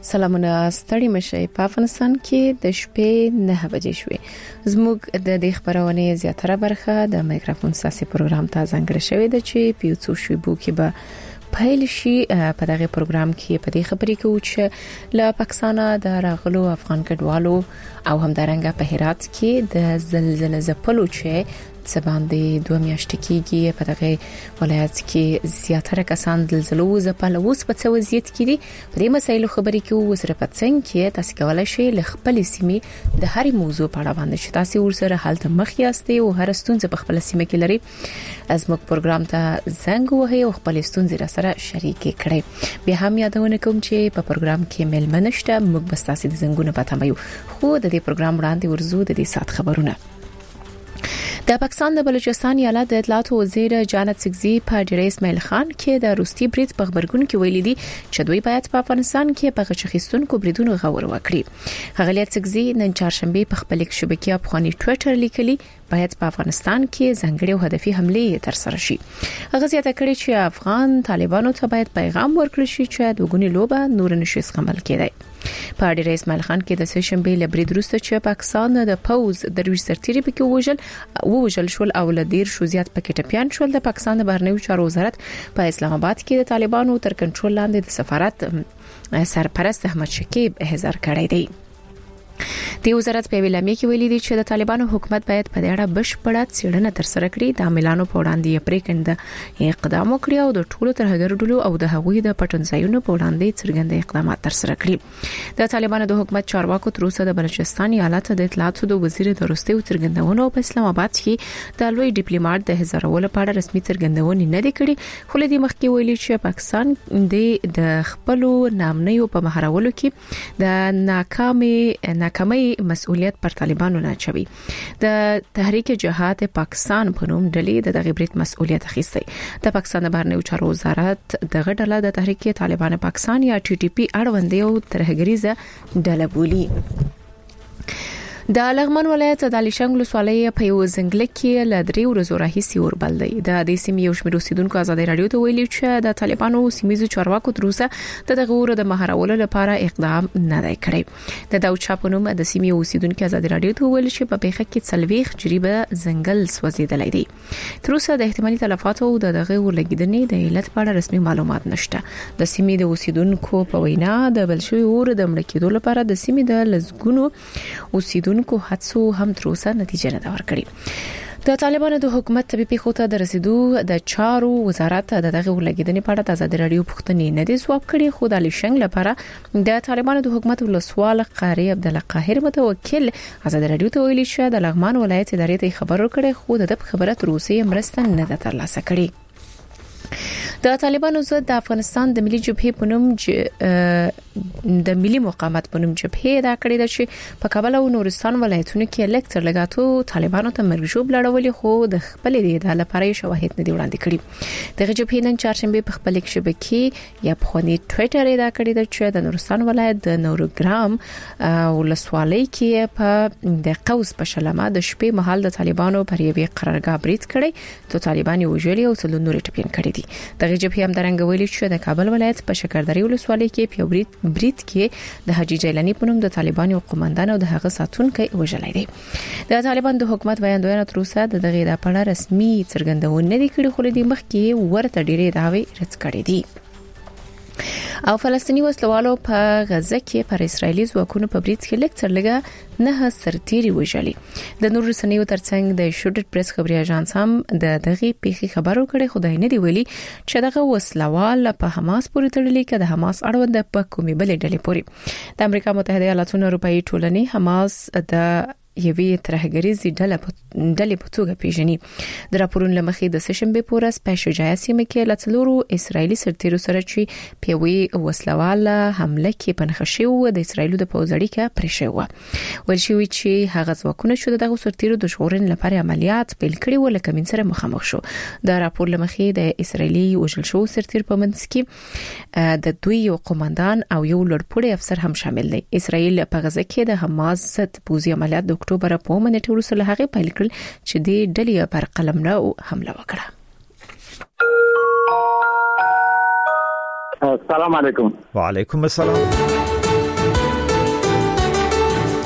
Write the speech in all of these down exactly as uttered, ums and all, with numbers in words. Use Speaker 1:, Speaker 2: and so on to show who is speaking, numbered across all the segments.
Speaker 1: سلامونه ستړي مشه په افغانستان کې د شپې نه بجې شوې. زموږ د دې خبرونه زیاتره برخه د مایکروفون ساسي پروګرام ته ځانګړې شوې ده چې پیوڅو شوي بو کې به پیل شي. په دغه پروګرام کې په دې خبرې کوو چې له پاکستان د راغلو افغان کډوالو او همدارنګه په هرات کې د زلزلې ځپلو چې سباندې دوه میاشتې کېږي په دغه ولایت کې زیاتره کسان زلزلو ځپل اوس په څه وضعیت کې دي. په دې مسایلو خبرې کوو وسره په څنګه کې تاسو کولای شئ له خپل سیمې د هرې موضوع په اړه باندې چې تاسو ورسره حالت مخ یاستئ او هر ستونزه په خپل سیمه کې لري از موږ پروګرام ته زنګ وهئ او خپل ستونزې را سره شریک کړئ. بیا هم یادونه کوم چې په پروګرام کې ملمنه نشته، موږ بس تاسو د زنګونه پته مې خو د دې پروګرام وړاندې ورزو د دې سات خبرونه. د پاکستان د بلوچستان ایالت د اطلاعات وزیر جانت سکزي په ډیره اسماعیل خان کې د روسي برید په خبرګون کې ویلي دي چې دوی باید په افغانستان کې په غچخیستونکو بریدونو غور وکړي. غلیت سکزي نن چهارشنبه په خپل شبکې افغاني ټوئیټر لیکلي باید په افغانستان کې ځانګړي او هدفي حمله تر سره شي. هغه زیاته کړې چې افغان طالبانو ته باید پیغام ورکړي شي چې د غونی لوبه نور نشي سمبل کېدای. په ډیره اسماعیل خان کې د سشنبه لبرید وروسته چې پاکستان د پوز د روي سرتيري پکې وژل او وژل شول او لدیر شو زیات پکې ټپيان شول. د پاکستان د بهرنیو چارو وزارت په اسلام آباد کې د طالبانو تر کنټرول لاندې د سفارت سرپرست احمد شکیب احضار کړی دی. د وزارت په ویلامې کې ویلي دي چې د طالبانو حکومت باید په دې اړه بشپړه څېړنه تر سره کړي. د عاملانو په وړاندې پریکند اقدام وکړي او د ټولو ترهګر ډلو او د هغوی د پټنځایونو په وړاندې څرګند اقدامات تر سره کړي. د طالبانو د حکومت چارواکو تر اوسه د بلوچستان ایالت د اطلاعاتو د وزیر د وروستي څرګندونو په اسلام آباد کې د لوی ډیپلوماټ د هزارولو په اړه رسمي څرګندونې نه دي کړې، خو لدی مخکې ویلي چې پاکستان د خپل نامنیو په مهارولو کې د ناکامي ناکامي مسؤلیت پر طالبانو نه چوي. د تحریک جهاد پاکستان په نوم ډلې د دغه بریټ مسؤلیت اخیستی. د پاکستان د بهرنیو چارو وزارت دغه ډله د تحریک طالبان پاکستان یا ټي ټي پی اړوند یو ترهګریزه ډله بولي. د لغمان ولایت د علیشنګ ولسوالۍ په یو ځنګل کې لدري ورځو راهیسي اوربل دی. د دې سیمې یو شمېر اوسیدونکو ازادي رادیو ته ویلي چې د طالبانو سیمایي چارواکو تر اوسه د دغه ور د مهارولو لپاره اقدام نه دی کړی. د داوود چاپونوم د سیمې اوسیدونکو ازادي رادیو ته ویل چې په پیښه کې څلويخ جریبه ځنګل سوځیدلای دی. تر اوسه د احتمالي تلفاتو او د دغه ورلګیدنې د علت په اړه رسمي معلومات نشته. د سیمې د اوسیدونکو په وینا د بلشوي اور د مړ کېدو لپاره د سیمې د لزګونو اوسیدونکو کو حادثو هم تر اوسه نتیجه نه ورکړي. د طالبانو د حکومت طبي پیښو ته د رسیدو د چارو وزارت د دغه ولګیدنې په اړه د ازادي رادیو پوښتنې نه دي ځواب کړي، خو د علیشنګ لپاره د طالبانو د حکومت ولسوال قاری عبد الله قاهر متوکل ازادي رادیو ته ویلي چې د لغمان ولایت ادارې ته خبر ورکړي، خو د خبره تر اوسه مرسته نه ده ترلاسه کړې. د طالبانو ضد د افغانستان د ملي جبهې په نوم د ملي مقاومت په نوم جبهې دا کړی د چې په کابل او نورستان ولایتونو کې الکتر لګاتو طالبانو ته مرګ لړولې، خو د خپل د لپاره شواهد نه دی وړاندې کړي. دغه جبهې نن چهارشنبه په خپل شبکې یا په خوني ټوئیټر دا کړی د چې د نورستان ولایت د نورګرام ولسوالۍ کې په د قوس په شلمه د شپې مهال د طالبانو پر یوې قرارګاه برید کړی، ته طالبان وژلي او څلور نور ټپین کړی دي. دغه جبهه هم درنګ ویلي چې د کابل ولایت په شکردري ولسوالۍ کې په برید برید کې د حاجی جیلانی په نوم د طالبانو قومندان او د هغه ساتونکو وژلای دي. د طالبان د حکومت بیانونه تر اوسه د دغه د پړه رسمي څرګندونه نه دي کړې، خو د مخکې ورته ډېرې داوی رد کړې دي. او فلسطینی وسلوالو په غزه کې پر اسرایلی ځواکونو په برید کې لکتر لګه نه سرتيري وژلي. د نور رسنیو ترڅنګ د شوډر پریس خبري اژانس هم د دغه پیښې خبرو کړي، خدای نه دی ویلي چې دغه وسلوال په حماس پورې تړلي کې د حماس اړوند په کومې بلې ډلې پورې. د امریکا متحده ایالاتونو اروپאי ټولنې حماس د یوې ترهګریزي ډله ډلې په توګه پیژني. د راپورونو لمخې د سشنبه پورس په شجاع سیمه کې لڅلورو اسرایلی سرتیرو سره چې پیوي وسلواله حمله کې پنځه و د اسرایلو د پوځړی کې پرېښو. ولشي چې هغه ځواکونه شو دغه سرتیرو د ژغورنې لپاره عملیات پیل کړي و، لکه من سره مخامخ شو. د راپور لمخې د اسرایلی وژل شو سرتیر په منځ کې د دوی یو قومندان او یو لوړپوړی افسر هم شامل دي. اسرایل په غزه کې د حماس ضد پوځي عملیات د اکتوبر په منټه وروسته له هغه پیل کړل چې د ډلې پر قلمرو حمله وکړه.
Speaker 2: السلام علیکم.
Speaker 3: وعلیکم السلام.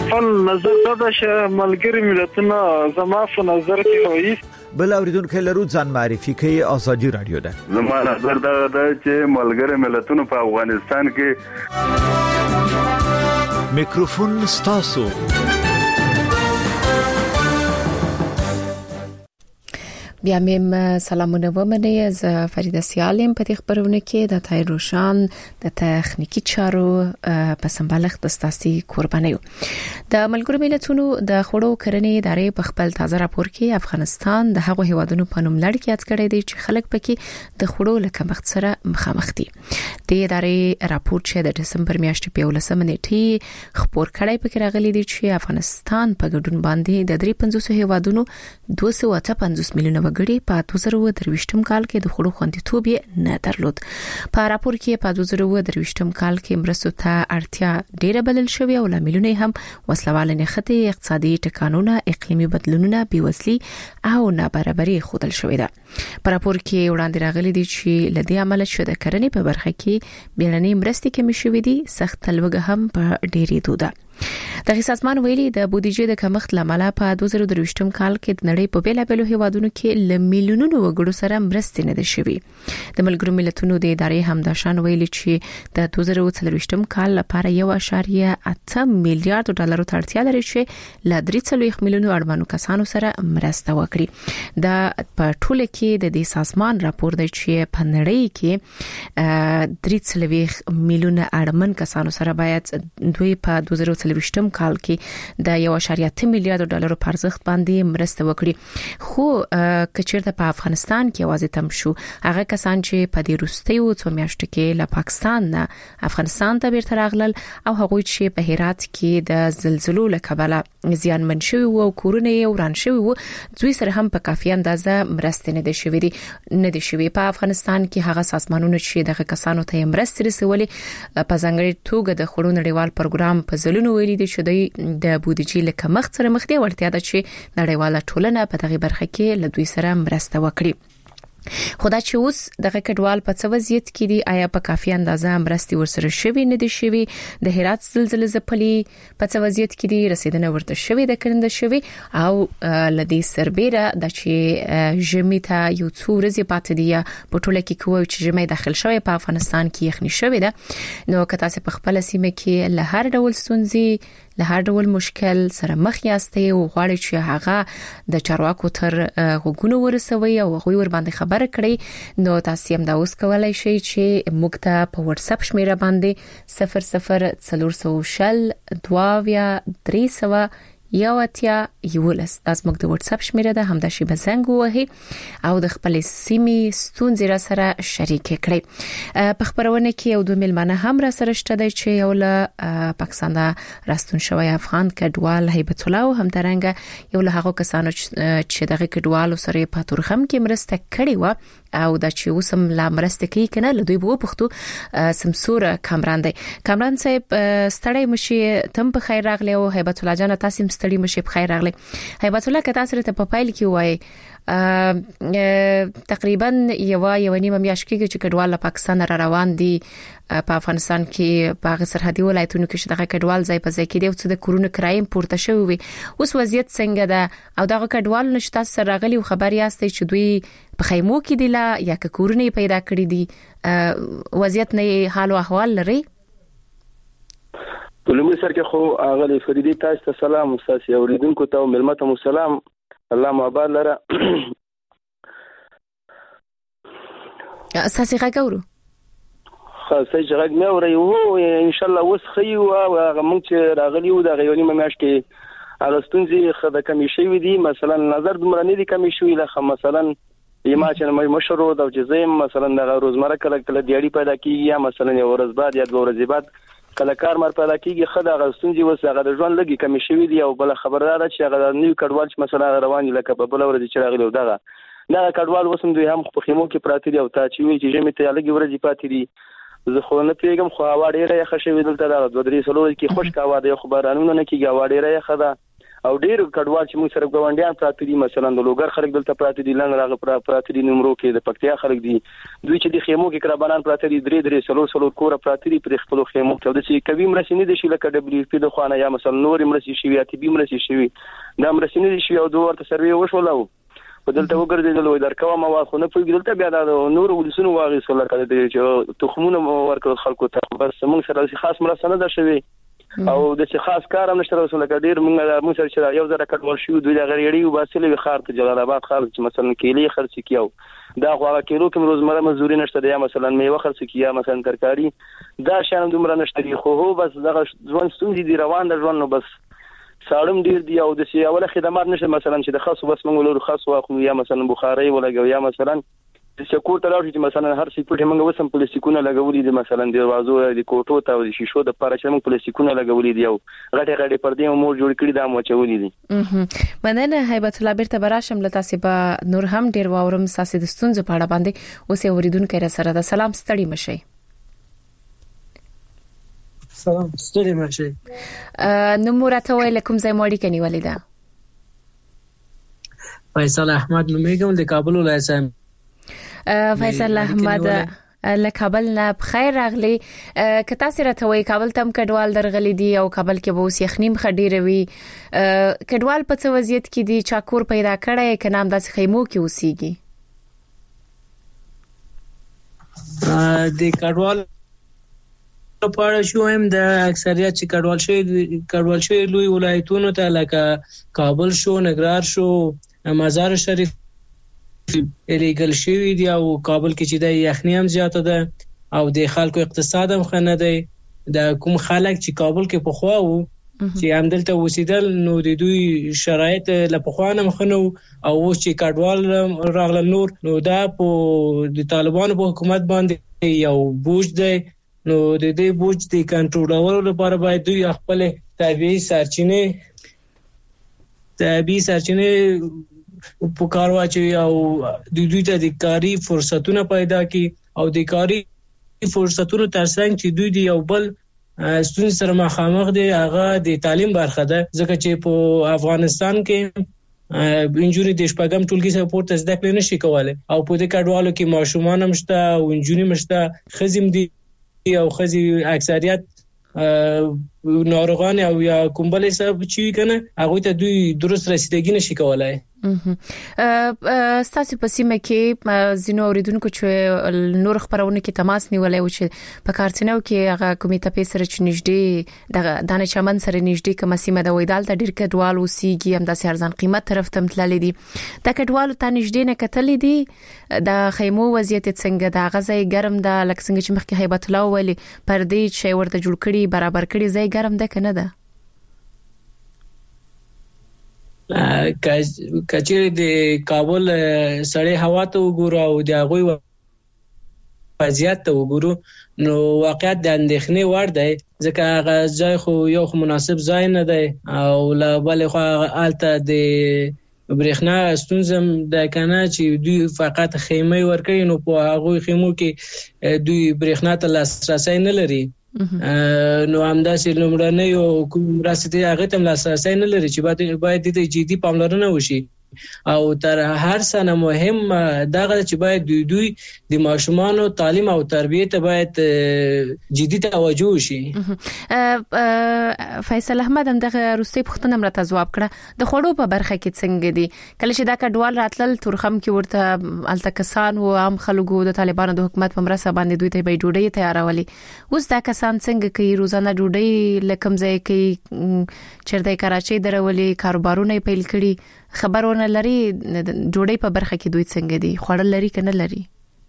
Speaker 2: خپل نظر دا چې ملګری ملتونه زما په نظر کې وایي
Speaker 3: بل اوریدونکو لرو ځان معرفي کوي ازادي رادیو ده.
Speaker 4: زما نظر دا ده چې ملګری ملتونه په افغانستان کې
Speaker 3: میکروفون ستاسو.
Speaker 1: بیا مم سلامونه ومنه از فریده سیالم په خبرونه کې د تای روشان د تخنیکی چارو په سمبالښت د ستاسي قربانیو. د ملګرو ملتونو د خړو کرنې ادارې په خپل تازه راپور کې افغانستان د هغو هیوادونو په نوم لړ کې یاد کړی دی چې خلک پکې د خړو لکمخت سره مخامخ دي. د ادارې راپور چې د دسمبر میاشتې په ولسمه نیټه خبر کړی پکې راغلی دی چې افغانستان په ګډون باندې د درې پنځوس هیوادونو دوه سوه اته پنځوس میلیونه وګړي په دوه زره درویشتم کال کې د خړو خوندیتوب نه درلود. په راپور کې په دوه زره درویشتم کال کې مرستو ته اړتیا ډیره بلل شوې او لاملونه هم وسلواله نخته اقتصادي ټکانونه، اقلیمي بدلونونه، بیوزلي او نابرابري خودل شوې ده. په راپور کې وړاندې راغلي دي چې لدی عمل شوه د کرنې په برخه کې بیلنې مرستې کمې شوې دي، سخت تلوګه هم په ډیری دوده. د سازمان ویلي د بودیجې د کمښت لامل په دوه زره درویشتم کال کې د نړۍ په بیلابېلو هیوادونو کې ل میلیونونو وګړو سره مرستې نه دي شوې. د ملګرو ملتونو د ادارې هم د شان ویلي چې د دوه زره څلوېښتم کال لپاره یو اعشاریه اته میلیارډ ډالر ته اړتیا لري چې ل درې څلوېښت میلیونو اړمنو کسانو سره مرسته وکړي. د په ټوله کې د دې سازمان راپور دی چې په نړۍ کې درې څلوېښت میلیونه اړمن کسانو سره باید دوی په دوه زره څلوېښتم کال کې د یو اعشاریه اته میلیارډ ډالر په ارزښت باندې مرسته وکړي. خو کچیرته په افغانستان کې واځي تم شو هغه کسان چې په دې روستیو څو میاشتو کې له پاکستان نه افغانستان ته بیرته راغلل او هغوی چې په هرات کې د زلزلو له کبله زیانمن شوي وو او کورونه یې وران شوي وو، دوی سره هم په کافي اندازه مرستې نه دي شوې دي نه دي شوې. په افغانستان کې هغه سازمانونه چې دغه کسانو ته مرستې رسولې په ځانګړي توګه د خړو نړیوال پروګرام په ځلونو ویلي دي چې د بودیجې له کمښت سره مخ دي، ورته ده چې نړیواله ټولنه په دغه برخه کې له دوی سره مرسته وکړي. خدا چې اوس دغه کډوال په څه وضعیت کې دي، آیا په کافي اندازه مرستې ورسره شوي نه دي شوي، د هرات زلزلې ځپلي په څه وضعیت کې دي، رسیدنه ورته شوي د کرنده شوي او لدی سربېره د چې ژمي ته یو څو ورځې پاتې دي په ټوله کې کوی چې ژمي داخل شوی په افغانستان کې یخني شوی ده. نو که تاسو په خپل سیمه کې له هر ډول ستونزې له هر ډول مشکل سره مخ یاستئ او غواړئ چې هغه د چارواکو تر غوږونو ورسوي او هغوی ور باندې خبره کړئ، نو تاسو هم دا اوس کولای شئ چې موږ ته په واتس اپ شمیره باندې صفر صفر څلور سوه شل دوه اویا درې سوه یو اتیا یولس تاسو موږ د واتس اپ شمیره ده همدا شی بزنګ وهي او د خپل سیمې ستونزې را سره شریک کړئ. په خبرونه کې یو دوه ملمانه هم را سره شته چې یو له پاکستان راستون شوی افغان کډوال هیبت الله او هم ترنګ یو له هغه کسانو چې دغه کډوالو سره په تورخم کې مرسته کړې و او د چې وسم لا مرسته کوي کنه له دوی په پښتو سمسور کامران دی. کامران صاحب ستړی مشي تم په خیر راغلی او هیبت الله جان تاسو ستړي مشي په خیر راغلی. هیبت الله که تاسو ته په پایل کې وای تقریبا یو یو نیمه میاشت کې چې کډوال له پاکستان را روان دي په افغانستان کې په سرحدي ولایتونو کې دغه کډوال ځای په ځای کې دی او څه د کورونو کرایم پورته شوی وي، اوس وضعیت څنګه ده او دغه کډوال نشته سره راغلي او خبر یاستئ چې دوی په خیمو کې دي لا یا که کورونه پیدا کړی دي، وضعیت نه حال او احوال لري؟
Speaker 5: ولومړی سر کې خو هغه فریدي تاسو ته سلام، استاد اوریدونکو ته او ملمت مو سلام، الله مو آباد لره.
Speaker 1: اساسي غاګورو
Speaker 5: خاصه جګ مې اوري وو ان شاء الله وس خي او هغه مونږ چې راغلی وو د غيونی مېش کې هغه ستونزې خدای کمی شوی دي، مثلا نظر دومره نه دي کمی شوی لکه مثلا یما چې مشرو د جزیم مثلا د روزمره کله کله دیاړي پیدا کیږي یا مثلا یو ورځ بعد یا دوه ورځې بعد کله کار مر پیدا کیږي خدای هغه ستونزې وس هغه د ژوند لګي کمی شوی دي او بل خبردار چې هغه نیو کډوال چې مثلا روان لکه په بل ورځ چې راغلی دغه دا کډوال وسم دوی هم په خیمو کې پراته دي او تا چې ویل چې جمع ته لګي ورځې پاتې دي. زه خو نه پیګم خو هوا ډیره ښه شوې دلته دا دوه درې سلو کې خوش کا هوا د خبرانونو نه کیږي هوا ډیره ښه ده او ډیر کډوال چې موږ سره ګوندیان پراته دي مثلا د لوګر خلک دلته پراته دي لنګ راغه پراته دي نمرو کې د پکتیا خلک دي دوی چې د خیمو کې کرابانان پراته دي درې درې سلو سلو کور پراته دي پر خپل خیمو کې د چې کوي مرسي نه دي شي لکه دبليو پی د خوانه یا مثلا نور مرسي شي یا تی بي مرسي شي دا مرسي نه دي شي او دوه ورته سروي وشولو په دلته وګرځیدل وای درکوه ما خو نه پوهیږم دلته بیا د نور ولسونو واغې سره کړه د چې تخمونه ورکړل خلکو ته بس موږ سره خاص مرسته نه ده شوی او د څه خاص کار هم نشته رسول الله ډیر موږ موږ سره یو ځای کډوال شو دوی د غریړي او باسلې خار ته جلال آباد خار چې مثلا کېلې خرڅ کیاو دا غواړه کیلو کوم روزمره مزدوري نشته یا مثلا میوه خرڅ کیا مثلا ترکاری دا شان دومره نشته خو هو بس دغه ځوان ستونزې دی روان د ژوند نو بس ساړم ډیر دی او د سی اوله خدمات نشته مثلا چې د خاص بس موږ له خاص واخلو یا مثلا بخاری ولګو یا مثلا سکور ته راځي چې مثلا هر سکور موږ وسم پلاستیکونه لګولې دي مثلا د دروازو د کوټو ته د شیشو د پاره چې موږ پلاستیکونه لګولې دي او غټه غټه پردې مو جوړ کړی دا مو چولې دي
Speaker 1: مننه هیبت الله بیرته براشم لته سبا نور هم ډیر واورم ساسې د ستونزې په اړه باندې اوسې اوریدونکو را سره د سلام ستړي مشي
Speaker 6: سلام ستړي مشي
Speaker 1: نو مرته ویل کوم ځای مړی کني ولیدا
Speaker 6: فیصل احمد نومیګم د کابل ولایت څخه
Speaker 1: فیصل احمد له کابل نه بخیر راغلی کته سره ته وای کابل تم کډوال درغلی دی او کابل کې به اوس یخنیم خډیروي کډوال په څه وضعیت کې دی چاکور پیدا کړي ک نام داس خیمو کې اوسېږي
Speaker 6: د کډوال په شو هم د اکثریت چې کډوال شوی کډوال شوی لوی ولایتونو ته لکه کابل شو نګران شو مزار شریف الیګل شوی دی او کابل کې چې د یخنی هم زیاته ده او د خلکو اقتصاد هم خنه دی د کوم خلک چې کابل کې په خوا وو چې همدلته وسیدل نو د دوی شرایط له پخوانه مخنو او اوس چې کډوال راغله نور نو دا په د طالبانو په حکومت باندې یو بوج دی نو د دې بوج د کنټرولولو لپاره باید دوی خپل طبيعي سرچینې طبيعي سرچینې په کار واچي او د دوی ته د کاري فرصتونه پیدا کړي او د کاري فرصتونو ترڅنګ چې دوی دی یو بل ستونزې سره مخامخ دي هغه د تعلیم برخه ده ځکه چې په افغانستان کې انجونی د شپږم ټولګي سره پورته زده کړې نشي کولای او په دې کډوالو کې ماشومان هم شته او انجونی مشته خزم دي او خزي اکثریت ناروغان او یا کومبلې سبب چی کنه هغه ته دوی درست رسیدګي نشي کولای
Speaker 1: ستاسو په سیمه کې زینو اوریدونکو چې نور خبرونه کې تماس نیولای و چې په کارتنو کې هغه کمیټه په سره چې نږدې د دانه چمن سره نږدې کوم سیمه د ویدال ته ډیر کډوال وسیږي هم د ارزان قیمت طرف ته تللی دي د کډوالو ته نږدې نه کتلې دي د خیمو وضعیت څنګه د غزای ګرم د لکه څنګه چې مخکې هیبت الله ویلي پردې چې ورته جوړ کړي برابر کړي ځای ګرم ده کنه ده
Speaker 6: کچېره د کابل سړې هوا ته وګورو او د هغه وضعیت ته وګورو نو واقعیت د اندېښنې وړ دی ځکه هغه ځای خو یو مناسب ځای نه دی او لا بل خو الته د برېښنا ستونزم د کنه چې دوی فقط خیمه ورکړي نو په هغه خیمو کې دوی برېښنا ته لاسرسي نه لري نو همداسې لومړنۍ یو کوم راستي هغه تم لاسرسي نه لري چې باید د جدي پاملرنه وشي او تر هر څه مهم دغه چې باید دوی دوی د ماشومانو تعلیم او تربیه ته باید جدي توجه وشي
Speaker 1: فیصل احمد هم دغه روسي پښتنه مرته جواب کړه د خړو په برخه کې څنګه دي کله چې دا کډوال راتلل تورخم کې ورته التکسان او عام خلکو د طالبانو د حکومت په مرسته باندې دوی ته به ډوډۍ تیارولي اوس دا کسان څنګه کوي روزانه ډوډۍ لکم ځای کوي چرته کراچي درولي کاروبارونه پیل کړي خبرونه لري جوړې په برخه کې دوی څنګه دي خوړل لري کنه لري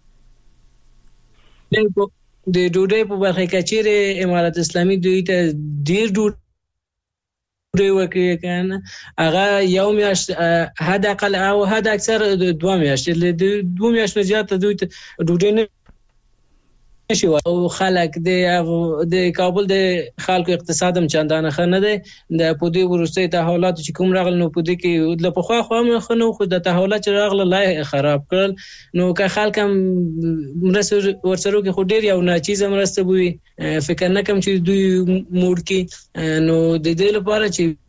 Speaker 6: د ډوډۍ په برخه کې چې امارات اسلامي دوی ته ډیر ډوډۍ ورکوي کنه هغه یو میاشت حد اقل او حد اکثر دوه میاشتې د دوه میاشتې زیات دوی ته ډوډۍ نه شي او خلک د د کابل د خلکو اقتصاد هم چندانه خنه ده د پودي ورسته تحولات چې کوم راغل نو پودي کې د پخوا خو هم خنو خو د تحولات چې راغله لای خراب کړل نو که خلک هم مرسته ورسره کې خو ډیر یو ناچیز مرسته بوي فکر نه کوم چې دوی موړ کې نو د دې لپاره چې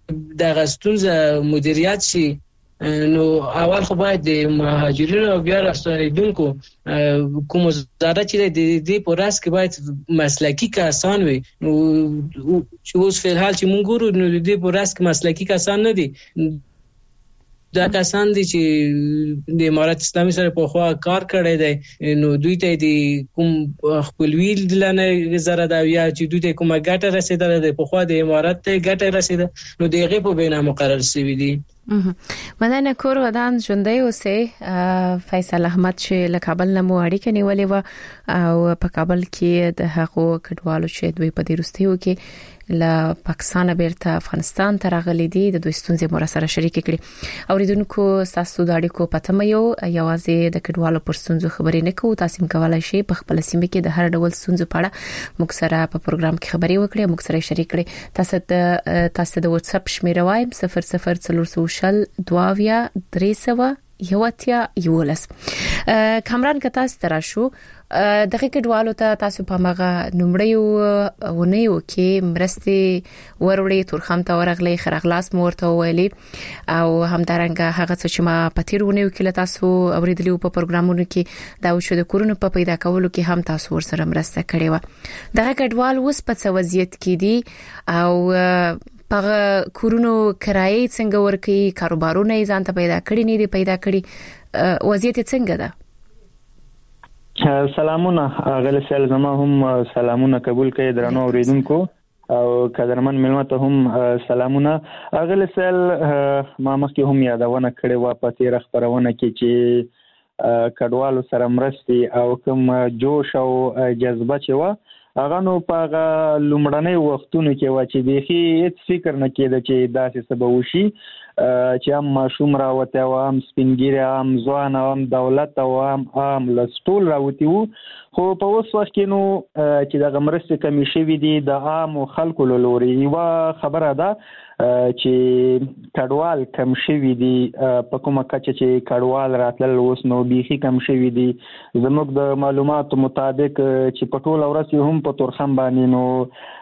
Speaker 6: د غستونزه مدیریت شي نو اول خو باید د مهاجرینو او بیا راستنیدونکو کوم وزارت چې د دې په راس کې باید مسلکی کسان وي نو چې اوس په حال چې مونږ ګورو نو د دې په راس کې مسلکی کسان نه دي دا کسان دي چې د امارات اسلامي سره په خوا کار کړی دی نو دوی ته د کوم خپلوي لنه زره دا یا چې دوی ته کومه ګټه رسیدله ده په خوا د امارات ته ګټه رسیده نو دغه په بنا مقرر شوی دي.
Speaker 1: مننه کور ودان ژوندۍ اوسې فیصل احمد چې له کابل نه مو اړیکه نیولې و او په کابل کې د هغو کډوالو چې دوی په دې وروستیو کې له پاکستان بیرته افغانستان ته راغلي دي د دوی ستونزې مو سره شریک کړي اوریدونکو تاسو د اړیکو پته مې یو یوازې د کډوالو پر ستونزو خبرې نه کوو تاسو کولای شئ په خپل سیمه کې د هر ډول ستونزو په اړه موږ سره په پروګرام کې خبرې وکړئ موږ سره شریک کړئ تاسو د تاسو د واتس اپ شمیره وایم صفر صفر څلور شل دواویا درې سوه یواتیا یولس کامران کتا سترا شو دغه کډوالو ته تاسو په مغه نمړیو ونیو کې مرستي وروړي تورخم ته ورغلي خرغلاس مورته ویلي او همدارنګه هغه څه چې ما پتیرونه کې تاسو اوریدلی په پروګرامونو کې دا وشو د کورونو په پیدا کولو کې هم تاسو ورسره مرسته کړې و دغه کډوال اوس په څه وضعیت کې دي او هغه کورونو کرایې څنګه ورکي کاروبارونه یې ځان ته پیدا کړی نه دي پیدا کړی وضعیت څنګه ده
Speaker 7: سلامونه غل سل زما هم سلامونه قبول کړئ درنو اوریدونکو او قدرمن ملمت هم سلامونه غل سل ما مخکې هم یادونه کړې و په تیر خبرونه کې چې کډوالو سره مرستي او کوم جوش او جذبه چې و هغه نو په لومړنۍ وختونو کې و چې بيخي هیڅ فکر نه کېده چې داسې سبب وشي چې هم ماشوم راوته او هم سپینګیره هم ځوان هم دولت او هم هم لستول راوتی وو خو په اوس وخت کې نو چې د مرستې کمی شوی دي د عام خلکو لوري یو خبره ده چې کډوال کم شوی دي په کومه کچه چې کډوال راتل اوس نو بيخي کم شوی دي زموږ د معلوماتو مطابق چې په ټول ورځ هم په تورخم باندې نو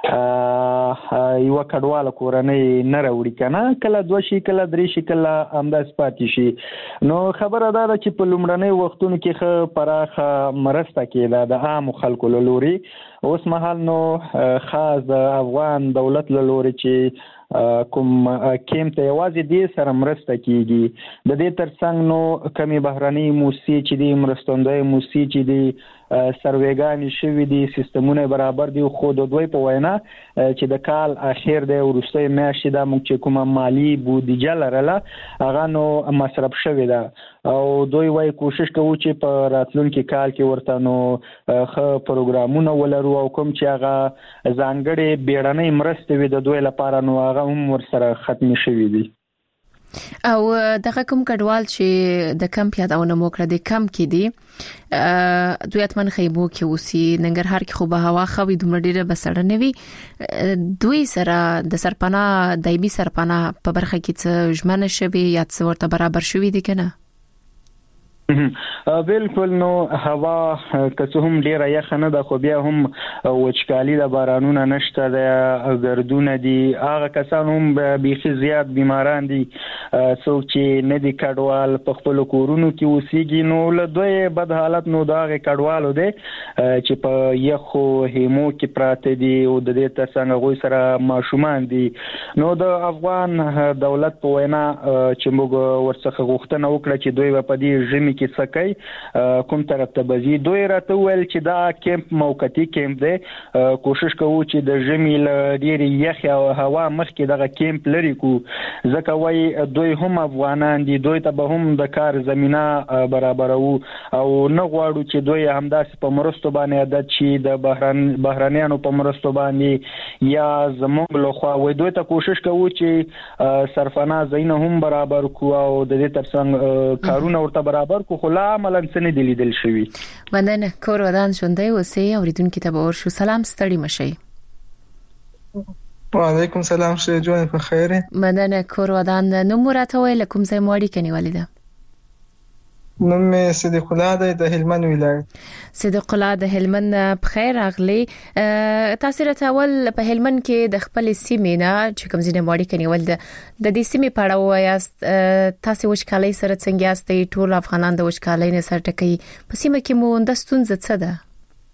Speaker 7: یو کډوال کورنۍ نه راوړي کنه کله دوه شي کله درې شي کله همداس پاتې شي نو خبره ده چې په لومړنۍ وختونو کې خه پراخه مرسته کېده د عام خلکو لوري اوس مهال نو خاص د افغان دولت لوري چې کوم کیم ته یوازې دې سره مرسته کیږي د دې ترڅنګ نو کمی بهراني موسسې چې دې مرستندوی موسسې چې دې سروېګانی شوی دي سیستمونه برابر دي خو د دوی په وینا چې د کال اخر د ورستۍ میاشتې د موږ چې کومه مالی بودیجه لرله هغه نو مصرف شوی ده او دوی وايي کوشش کوي چې په راتلونکي کال کې ورته نو خ پروګرامونه ولرو او کوم چې هغه ځانګړي بیړنۍ مرستې وي د دوی لپاره نو هغه هم ورسره ختم شوی دي
Speaker 1: او دغه کوم کډوال چې د کمپ یادونه موکړه د کمپ کې دي دوی اتمن خیمو کې اوسي ننګرهار کې خو به هوا خوي دومره ډیره بسړه نوي دوی سره د سرپناه دایمي سرپناه په برخه کې څه ژمنه شوی یا څه ورته برابر شوی دي کنه
Speaker 7: بالکل نو هوا که هم ډیره یخ نه ده خو بیا هم وچکالي د بارانونه نشته د ګردونه دي هغه کسان هم بيخي زیات بیماران دي څوک چې نه دي کډوال په خپل کورونو کې اوسېږي نو له دوی بد حالت نو داغه کډوالو دي چې په یخو هیمو کې پراته دي او د دې ترڅنګ غوي سره ماشومان دي نو د افغان دولت په وینا چې موږ ورڅخه غوښتنه وکړه چې دوی په دې ژمي کې سکه کوم طرف ته بزي دوی راته ویل چې دا کیمپ موقتی کیمپ دی کوشش کوو چې د ژمي ل ډیر یخ او هوا مخکې دغه کیمپ لري کو ځکه وای دوی هم افغانان دي دوی ته به هم د کار زمينه برابرو او نه غواړو چې دوی همداس په مرستو باندې عادت شي د بهران بهرانيانو په مرستو باندې یا زموږ لخوا وای دوی ته کوشش کوو چې سرفنا زینه هم برابر کو او د دې ترڅنګ کارونه ورته برابر کو خلا عملاً څه نه دلیدل شوی
Speaker 1: مننه کور ودان ژوندۍ اوسې اوریدونکو ته به ورشو سلام ستړي مشي
Speaker 8: وعلیکم سلام شه جوړ په خیره
Speaker 1: مننه کور ودان نو مراته ویل کوم ځای موړی کني والده
Speaker 8: نوم مې صدیق الله دی د هلمند ولایت.
Speaker 1: صدیق الله د هلمند بخیر اغلی. تاسو راته اول په هلمند کې د خپل سیمې نه چې کوم ځینې ماړي کنيول د د دې سیمې په اړه وایاست. تاسو وشکالۍ سره څنګه یاستئ؟ ټول افغانان د وشکالۍ نه سره ټکي. په سیمه کې مو د ستونزې څه ده؟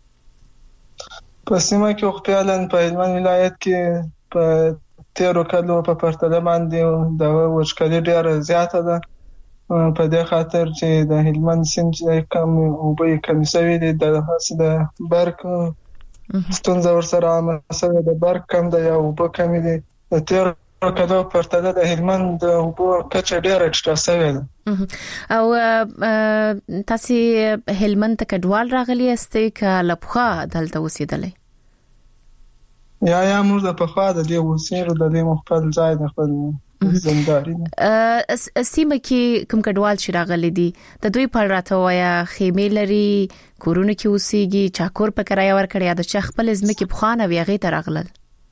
Speaker 8: په سیمه کې خو فعلا په هلمند ولایت کې په تیرو کلو په پرتله باندې د وشکالۍ ډیره زیاته ده. په دې خاطر چې د هلمند سیند چې کم او به کم شوی دی د هڅه د برق ستونزه ورسره مسله د برق کم دی او په کم دی. د تیر کلو پرتله د هلمند د اوبو کچه ډیره ټیټه شوې ده.
Speaker 1: او تاسو هلمند ته کډوال راغلی استئ ک لپخه دلته اوسېدلې؟
Speaker 8: یا یا موږ د پخوا د دې وسیرو د دې مخفل ځای د خپل زنداري
Speaker 1: سیمه کې کوم کډوال چې راغلي دي د دوی په اړه راته وایا. خیمه لري، کورونه کې اوسېږي، چاکور په کرایه ورکړی یا د چا خپل ځمکې په خانه ویغه ته راغلل؟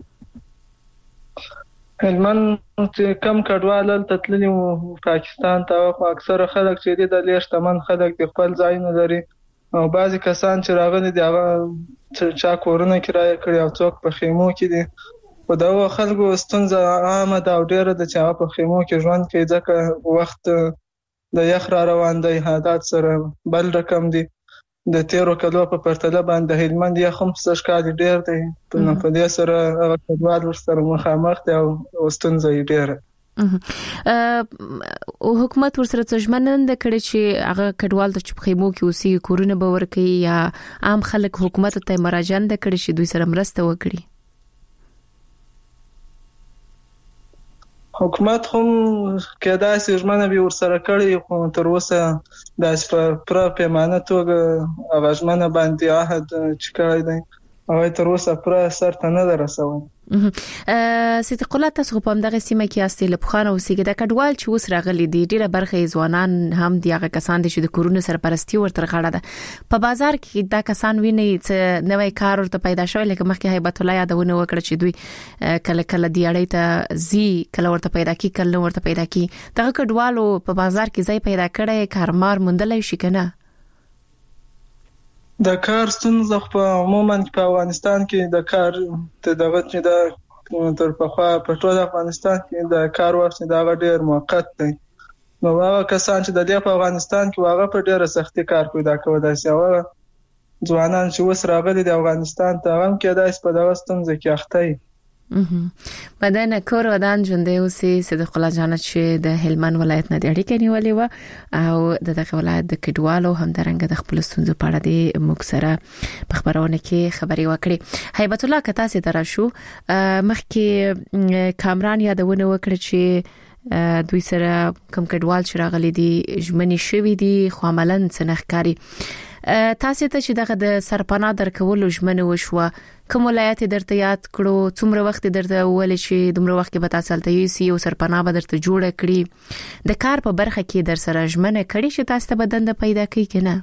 Speaker 8: هلمند چې کم کډوال تللی پاکستان ته او اکثره خلک چې د لېش تمن خلک د خپل ځای نه لري او بعضی کسان چې راغلي دي هغه چا کورونه کرایه کړی او څوک په خیمو کې دي. په دا خلکو ستونزه عامه ده او ډیره د چا په خیمو کې ژوند کوي ځکه وخت د یخ را روان دی، حالات سره بل رقم دي. د تیرو کلو په پرتله باندې هلمند یې هم څه ښکاري ډیر دی. په دې سره هغه کډوال ورسره مخامخ دي او ستونزه یې ډیره.
Speaker 1: او حکومت ورسره څژمنند کړي چې هغه کډوال ته په خیمو کې اوسي کورونه به ورکړي یا عام خلک حکومت ته مراجعه کړي چې دوی سره مرسته وکړي؟
Speaker 8: حکومت هم کېدای شي ژمنه به ورسره کړي خو تر اوسه د پر پیمانه توګه هغه ژمنه باندې عهد چې کړی دی او تر اوسه پر سر ته نه رسوي.
Speaker 1: صدیق الله تاسو په همدغه سیمه کې استي لبخانه اوسېږي. د کډوال چې اوس راغلي دي ډیره برخه ځوانان هم دی هغه کسان دي چې د کورونو سرپرستی ورته غاړه ده. په بازار کې دا کسان ویني چې نوې کار ورته پیدا شوی لکه مخکې هیبت الله یادونه وکړه چې دوی کله کله دی اړې ته زی کله ورته پیدا کی کله ورته پیدا کی. دغه کډوالو په بازار کې ځای پیدا کړي کارمار موندلای شي کنه؟
Speaker 8: د کار ستونزه په عموما په افغانستان کې د کار ته دغه چې د تر پخوا په ټول افغانستان کې د کار وخت دا ډېر موقت دی. نو هغه کسان چې د دې په افغانستان کې واغه په ډېر سختي کار پیدا کولای شي. هغه ځوانان چې وس راغلي د افغانستان ته هم کېدای شي په دغه ستونزه کې اخته وي.
Speaker 1: بدن کور ودان ژوندې اوسې. صدیق الله جان چې د هلمند ولایت نه د اړیکې نیولې و او د دغه ولایت د کډوالو همدارنګه د خپل ستونزو په اړه د مکسره په خبرونه کې خبري وکړي. هیبت الله کتا سي تر شو مخکې کامران یادونه وکړه چې دوی سره کوم کډوال چې راغلي دي ژمنې شوې دي خو عملاً سنخکاری. تاسو ته چې دغه د سرپناه درکولو ژمنه وشوه کوم ولایت درته یاد کړو؟ څومره وخت درته ول چې دومره وخت به تاسو ته یې او سرپناه به درته جوړ کړي؟ د کار په برخه کې در سره ژمنه کړی چې تاسو ته بدند پیدا کوي کنه؟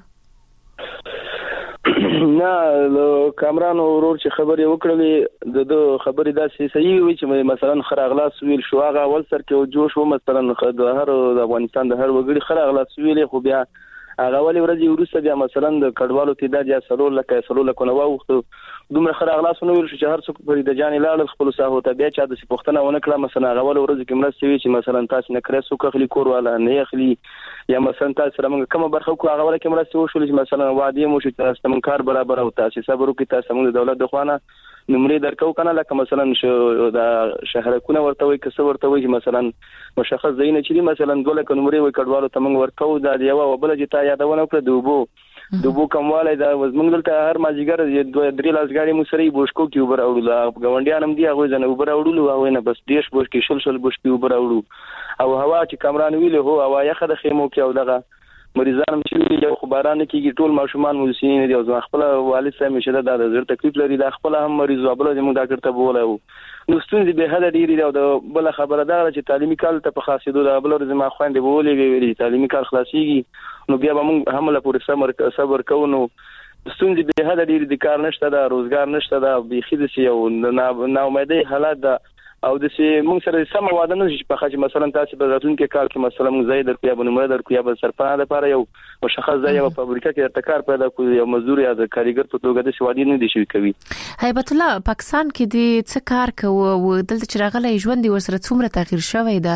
Speaker 5: نه کامران ورور چې خبرې وکړلې د دو خبرې داسې صحیح وي چې مثلا خراغلاس ویل شو هغه اول سر کې جوش و مثلا د هر د افغانستان د هر وګړي خراغلاس ویل خو بیا هغه ولې ورځي ورسته بیا مثلا د کډوالو تعداد یا سلول لکه سلول لکه نو وخت دومره خراغلاس نو ویل شو چې هر څوک په د جانې لاړ خپل ساحو ته بیا چا د سپختنه ونه کړه مثلا هغه ولې ورځي کې مرسته وی چې مثلا تاسو نه کړې سو کخلی کور والا نه اخلي یا مثلا تاسو سره موږ کوم برخه کو هغه ولې کې مرسته وشول چې مثلا وادي مو چې تاسو من کار برابر او تاسو صبر وکړئ تاسو موږ د دولت د خوانه نمرې درکو کنه لکه مثلا شو د شهرکونه ورته وي کس ورته وي مثلا مشخص زینه چې مثلا دوله نمرې وي کډوالو ته موږ ورکو دا دی او بل چې تا یادونه وکړه دوبو دوبو کومواله دا موږ دلته هر ماجیګر د درې لاسګاړي مو سره بوشکو کې وبر اورل غونډیان هم دی هغه ځنه وبر اورل او نه بس دیش بوش کې شل شل بوش کې وبر اورل او هوا چې کامران ویله هو هوا یخه د خیمو کې او دغه مریضان چې یو خبرانه کېږي ټول ماشومان مولسین دي او ځم خپل والد صاحب مشه دا د زړه تکلیف لري دا خپل هم مریض وبل زموږ ډاکټر ته بوله نو ستونزې به هدا ډیری او د بل خبره دا چې تعلیمي کال ته په خاصیدو دا بل زما خويندې بولې ویلي تعلیمي کال خلاصيږي نو بیا به موږ حمله پورې صبر صبر کوو نو ستونزې به هدا ډیری د کار نشته دا روزګار نشته دا بيخي د سی او نا امیدي حالات دا او د سي موږ سره سم واده نه شي په خاطر مثلا تاسو په راتلونکي کال کې مثلا موږ زید در یا بنمره در یا بل سرپناه لپاره یو مشخص ځای او فابریکه کې ارتکار پیدا کوي یو مزدور یا د کاریګر په توګه د سوادي نه دي شي کوي.
Speaker 1: هیبت الله پاکستان کې د څه کار کوي او دلته چې راغلی ژوند ورسره څومره تغییر شوی ده؟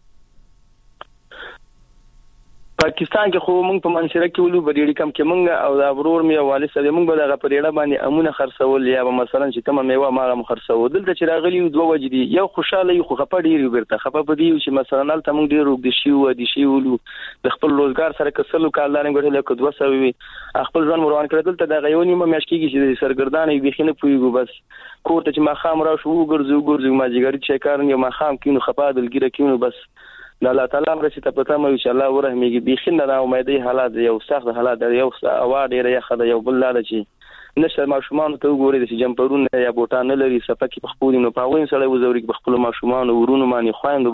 Speaker 5: پاکستان کې خو موږ په منشره کې ولو بډېړي کم کې موږ او دا ورور مې والي سره موږ به دغه پرېړه باندې امونه خرڅول یا مثلا چې کومه میوه ما خرڅول دلته چې راغلي دوه وجې دي یو خوشاله یو خو خپه ډېر ورته خپه بدی چې مثلا نلته موږ ډېر وګ دي شي و دي شي ولو د خپل روزګار سره کسلو کالانه غوړل کې دوه سوي خپل ځان روان کړل دلته دغه یو نیمه میاشت کېږي چې سرګردانې بيخینه پویګو بس کوته چې ما خام را شو ګرځو ګرځو ما جګری چې کارن یو ما خام کینو خپه دلګره کینو بس الله تعالی امر چې ته پته مې ان شاء الله ورحمېږي بيخینه دا امیدې حالات یو سخت حالات یو اوا ډېر یا خدای یو بل لاله چې نشه ماشومان ته وګوري چې جمپرونه یا بوټان نه لري صفکه په خپل نو په وین سره وزوري په خپل ماشومان ورونو باندې خويند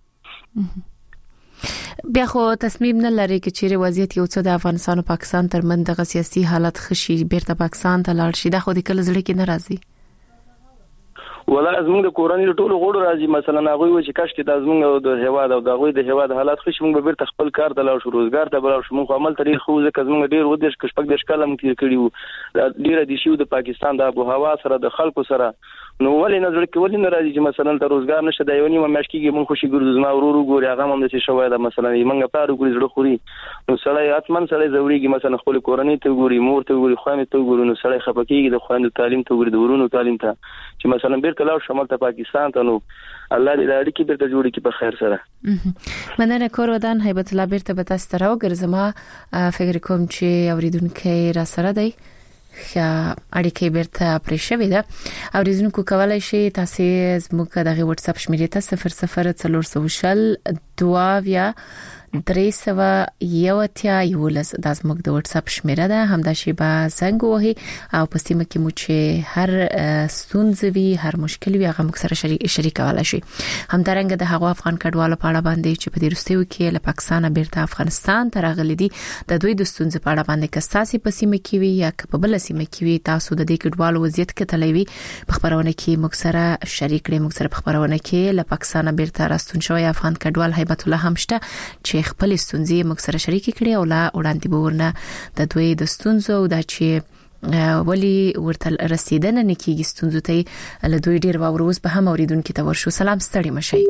Speaker 5: باندې
Speaker 1: بیا خو تصمیم نه لري چې چیرې وضعیت یو څه د افغانستان او پاکستان ترمنځ د سیاسي حالت خشي بیرته پاکستان ته لاړ شي دا خو د کله زړه کې ناراضي
Speaker 5: ولا زموږ د کورنۍ ټولو غړو راځي مثلا هغه وي چې کاش کې د زموږ د هواد او د غوي د هواد حالات خو موږ به بیرته خپل کار ته لاړ شو روزګار ته بلاړ شو موږ عمل تاریخ خو ځکه زموږ ډیر ودیش کښ پک د شکل هم تیر کړیو ډیر د شیو د پاکستان د ابو هوا سره د خلکو سره نو ولې نظر کې ولې ناراضي چې مثلا د روزګار نشه د یونی مې کېږي موږ خوشي ګرځو زما ورورو ګوري هغه هم د څه شوی دا مثلا موږ پاره ګوري زړه خوري نو سړی اتمن سړی زوريږي مثلا خپل کورنۍ ته ګوري مور ته ګوري خوانه ته ګوري نو سړی خپکیږي د خوانو تعلیم ته ګوري د ورونو تعلیم ته چې مثلا بیرته لاړ شمال ته پاکستان ته نو الله دې اړیکې بیرته جوړې کړي په خیر سره.
Speaker 1: مننه کور ودان هیبت الله بیرته به تاسو ته راوګرځم فکر کوم چې اوریدونکو را سره دی خا اړیکې بیرته پرې شوې ده اوریدونکو کولای شي تاسو زموږ دغه واتس اپ شمیرې ته صفر صفر څلور سوشل دواویا درې سوه یو اتیا یولس د زموږ د واتس اپ شمیره ده همدا شی به زنګ وهي او په سیمه کې مو چې هر ستونزوي هر مشکل وي هغه موږ سره شریک شریکوالای شي همدارنګه د هغو افغان کډوالو په اړه باندې چې په دې رستیو کې له پاکستان بیرته افغانستان ته راغلي دي د دوی د ستونزې په اړه باندې کساسي په سیمه کې وي یا په بل سیمه کې وي تاسو د دې کډوالو وضعیت کې تلوي په خبرونه کې موږ سره شریک کړئ موږ سره په خبرونه کې له پاکستان بیرته راستون شوی افغان کډوال هیبت الله همشته چې خپل ستونزې موږ سره شریک کړي او لا وړاندې به ورنه د دوی د ستونزو دا چې ولی ورته رسیدنه نکېږي ستونزو ته له دوی ډیر باور به هم اوریدونکو ته ورشو. سلام ستړي مشي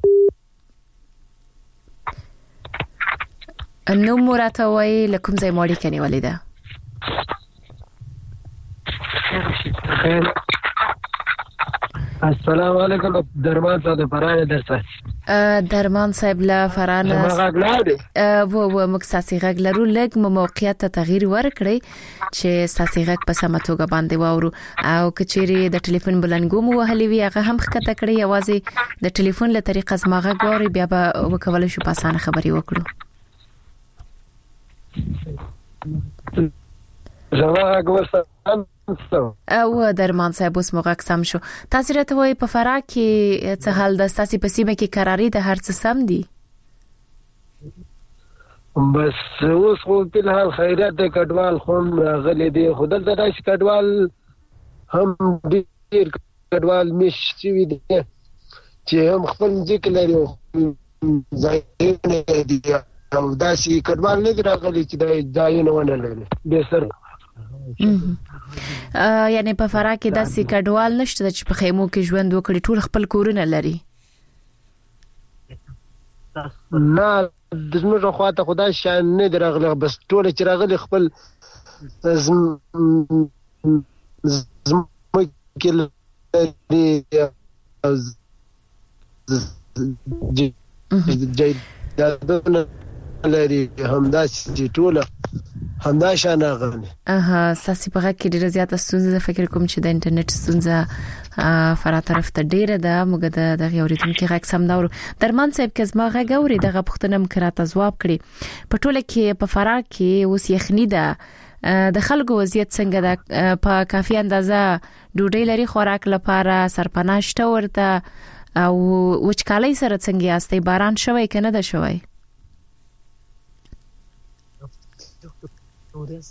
Speaker 1: نو مراته وای لکم زې موري کني ولیدا
Speaker 9: السلام علیکم درمان صاحب فرانه درته
Speaker 1: درمان صاحب لا فرانه و و مکساسي غږ لرو لګ موقعیت ته تغییر ورکړي چې ساسي غږ په سمه توګه باندې واورو او کچيري د ټلیفون بلنګو مو وهلي وي هغه هم خکته کړی یوازې د ټلیفون له طریقه زما غږ ووري بیا به وکول شو په اسانه خبري وکړو.
Speaker 9: زما غږ ورسره
Speaker 1: او درمان صاحب اوس موږ سم شو تاسو راته وای په فرا کې څه حال د تاسو په سیمه کې قراري د هر څه سم دي
Speaker 9: بس اوس خو په حال خیرات د کډوال خون غلې دي خدای د راش کډوال هم ډیر کډوال مشي وي دي چې هم خپل ځکه لري ځای دي او داسي کډوال نه راغلي چې د ځای نه ونه لري به سر
Speaker 1: یعنی په فرا کې داسې کډوال نشته چې په خیمو کې ژوند وکړي ټول خپل کورونه لري
Speaker 9: نه د زموږ خواته خدای شان نه درغله بس ټول چې راغلي خپل زم زم کې جي دا لري همدا چې ټول همدا شان غني
Speaker 1: اها ساسي په کې ډیره زیاته ستونزه فکر کوم چې د انټرنیټ ستونزه فرا طرف ته ډیره ده موږ د دغه اوریدونکو غږ سم نور درمان صاحب کې زما غږ اوري دغه پښتنه مکراته جواب کړي په ټوله کې په فرا کې اوس یخنی ده د خلکو وضعیت څنګه ده په کافي اندازه ډوډۍ لري خوراک لپاره سرپناه شته ورته او وچکالۍ سره څنګه یاستي باران شوی کنه ده شوی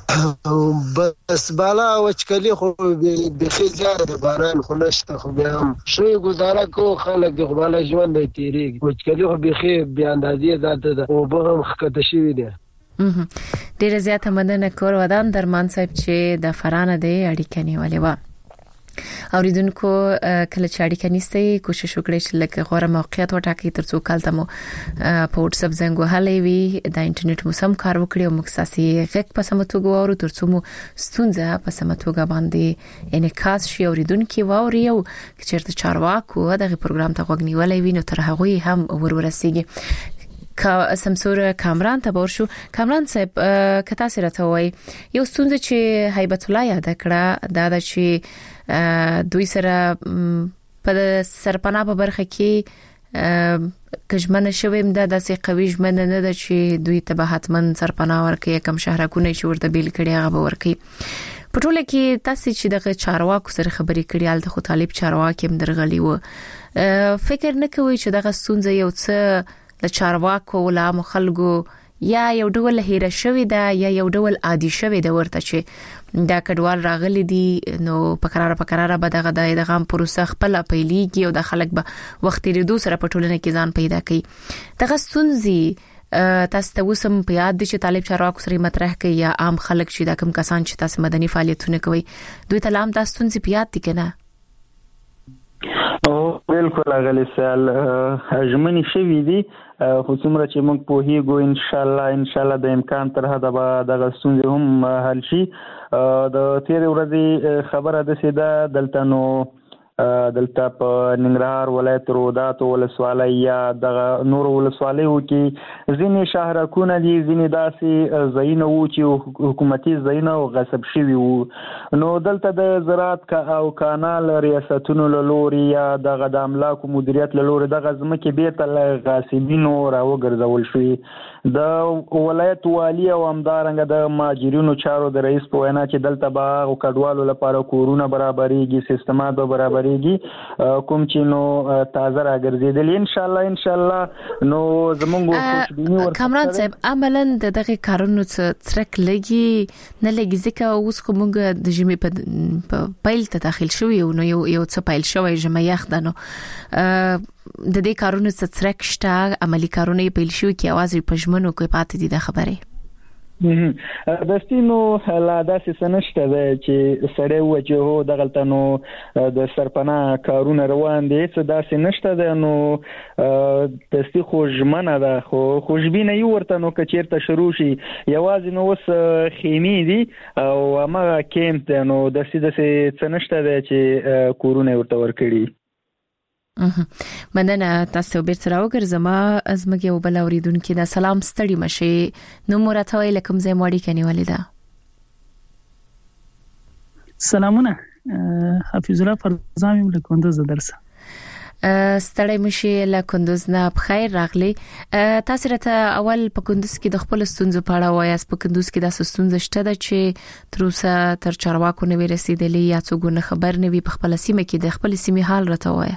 Speaker 9: بس بالا وچکلی خو بخي زیاده باران خو نشته خو بیا هم شوی گزاره کو خلک د خپل ژوند دی تیریږي وچکلی خو بخي بیا اندازې ذاته ده او به هم خکته شوی دی.
Speaker 1: ډیره زیاته مننه کور ودان درمان صاحب چې د فرانه دی اړیکه نیولې و. اوریدونکو کله چې اړیکه نیسي کوشش وکړئ چې لکه غوړه موقعیت وټاکئ ترڅو کالته مو په واتس اپ زنګ وهلې وي د انټرنیټ مو سم کار وکړي او مخصصي غږ په سم توګه وورو ترڅو مو ستونزه په سم توګه باندې انعکاس شي. اوریدونکو واوري او چې چارواکو دغه پروګرام ته غوږ نیولې وي نو تر هغه هم ورورسیږي. کا سمسور کامران ته ورشو. کامران صاحب کته سره ته وای یو ستونزه چې هیبت الله یاد کړه دا د چې دوی سره په سرپنا په برخه کې کجمنه شویم دا داسې قوي ژمنه نه ده چې دوی ته به حتمن سرپنا ورکړي کم شهرکونه چې ورته بیل کړي هغه به ورکړي. په ټوله کې تاسو چې دغه چارواکو سره خبرې کړې ال خو طالب چارواکي هم درغلي و فکر نه کوي چې دغه ستونزه یو څه د چارواکو ولا مخلګو یا یو ډول هیره شوی دا یا یو ډول عادي شوی دا ورته چې دا کډوال راغلي دي نو په قرار په قرار به دغه د غام پروسه خپل پیلېږي او د خلک به وخت لري سره په ټولنه کې ځان پیدا کوي. دغه ستونزې تاسو ته وسم په یاد دي چې طالب چارواکو سره مطرح کوي یا عام خلک چې دا کوم کسان چې تاسو مدني فعالیتونه کوي دوی ته لام تاسو ستونزې په یاد دي کنه؟
Speaker 7: او بالکل غلی سال ژمنې شوې دي خو څومره چې موږ په هیګو ان شاء الله ان شاء الله د امکان تر حده به د ستونزې هم حل شي. د تیر ورځې خبره ده چې دا دلته نو دلته په ننګرهار ولایت رودات ولسوالۍ یا د نور ولسوالیو کې ځینې شهرکونه دي ځینې داسې ځایونه وو چې حکومتي ځایونه غصب شوي وو نو دلته د زراعت او کانال ریاستونو له لوري یا دغه د املاکو مدیریت له لوري دغه ځمکې بیرته له غاصبینو راوګرځول شوي. د ولایت والی او همدارنګه د ماجرینو چارو د رئیس په وینا چې دلته به کډوالو لپاره کورونه برابرېږي سیستمات به برابرېږي کوم چې نو تازه راګرځیدل ان شاء الله ان شاء الله نو زمونږ خوشبینی ورته.
Speaker 1: کامران صاحب عملاً دغه کارونو څرک لګي نه لګي ځکه اوس کومه د جمی په پایل ته داخل شوی نو یو یو څه پایل شوی جمع یخ دنو د دې کارونو څرک شته عملی کارونه پیل شوی کی आवाज په ژمنو کې پاتې دي د خبره
Speaker 7: د ستینو لا داسې سنشته ده چې سړی و چې هو دغلته نو د سرپنا کارونه روان دي څه داسې نشته ده نو د ستی خوشمنه ده خو خوشبینه یو ورته نو کچیرته شروع شي یوازې نو وس خیمې دي او هغه کیمپ ده نو د سې د څه نشته ده چې کورونه ورته ورکړي.
Speaker 1: مننه تاسو بیرته راوګرځم ازمګه یو بل اوریدونکو دا سلام ستړي مشه نو مرته ویل کوم ځای ماړی کني ولیدا.
Speaker 10: سلامونه حفیظ الله فرزامي له کندوز درسه
Speaker 1: ستړي مشه له کندوز نه بخیر راغلی. تاسو راته اول په کندوز کې د خپل ستونزو په اړه وایاست. په کندوز کې د ستونزې شته ده چې تر اوسه تر چارواکو نه ورسېدلې یا څوک نه خبر نه وي په خپل سیمه کې د خپل سیمه حال راته وایي.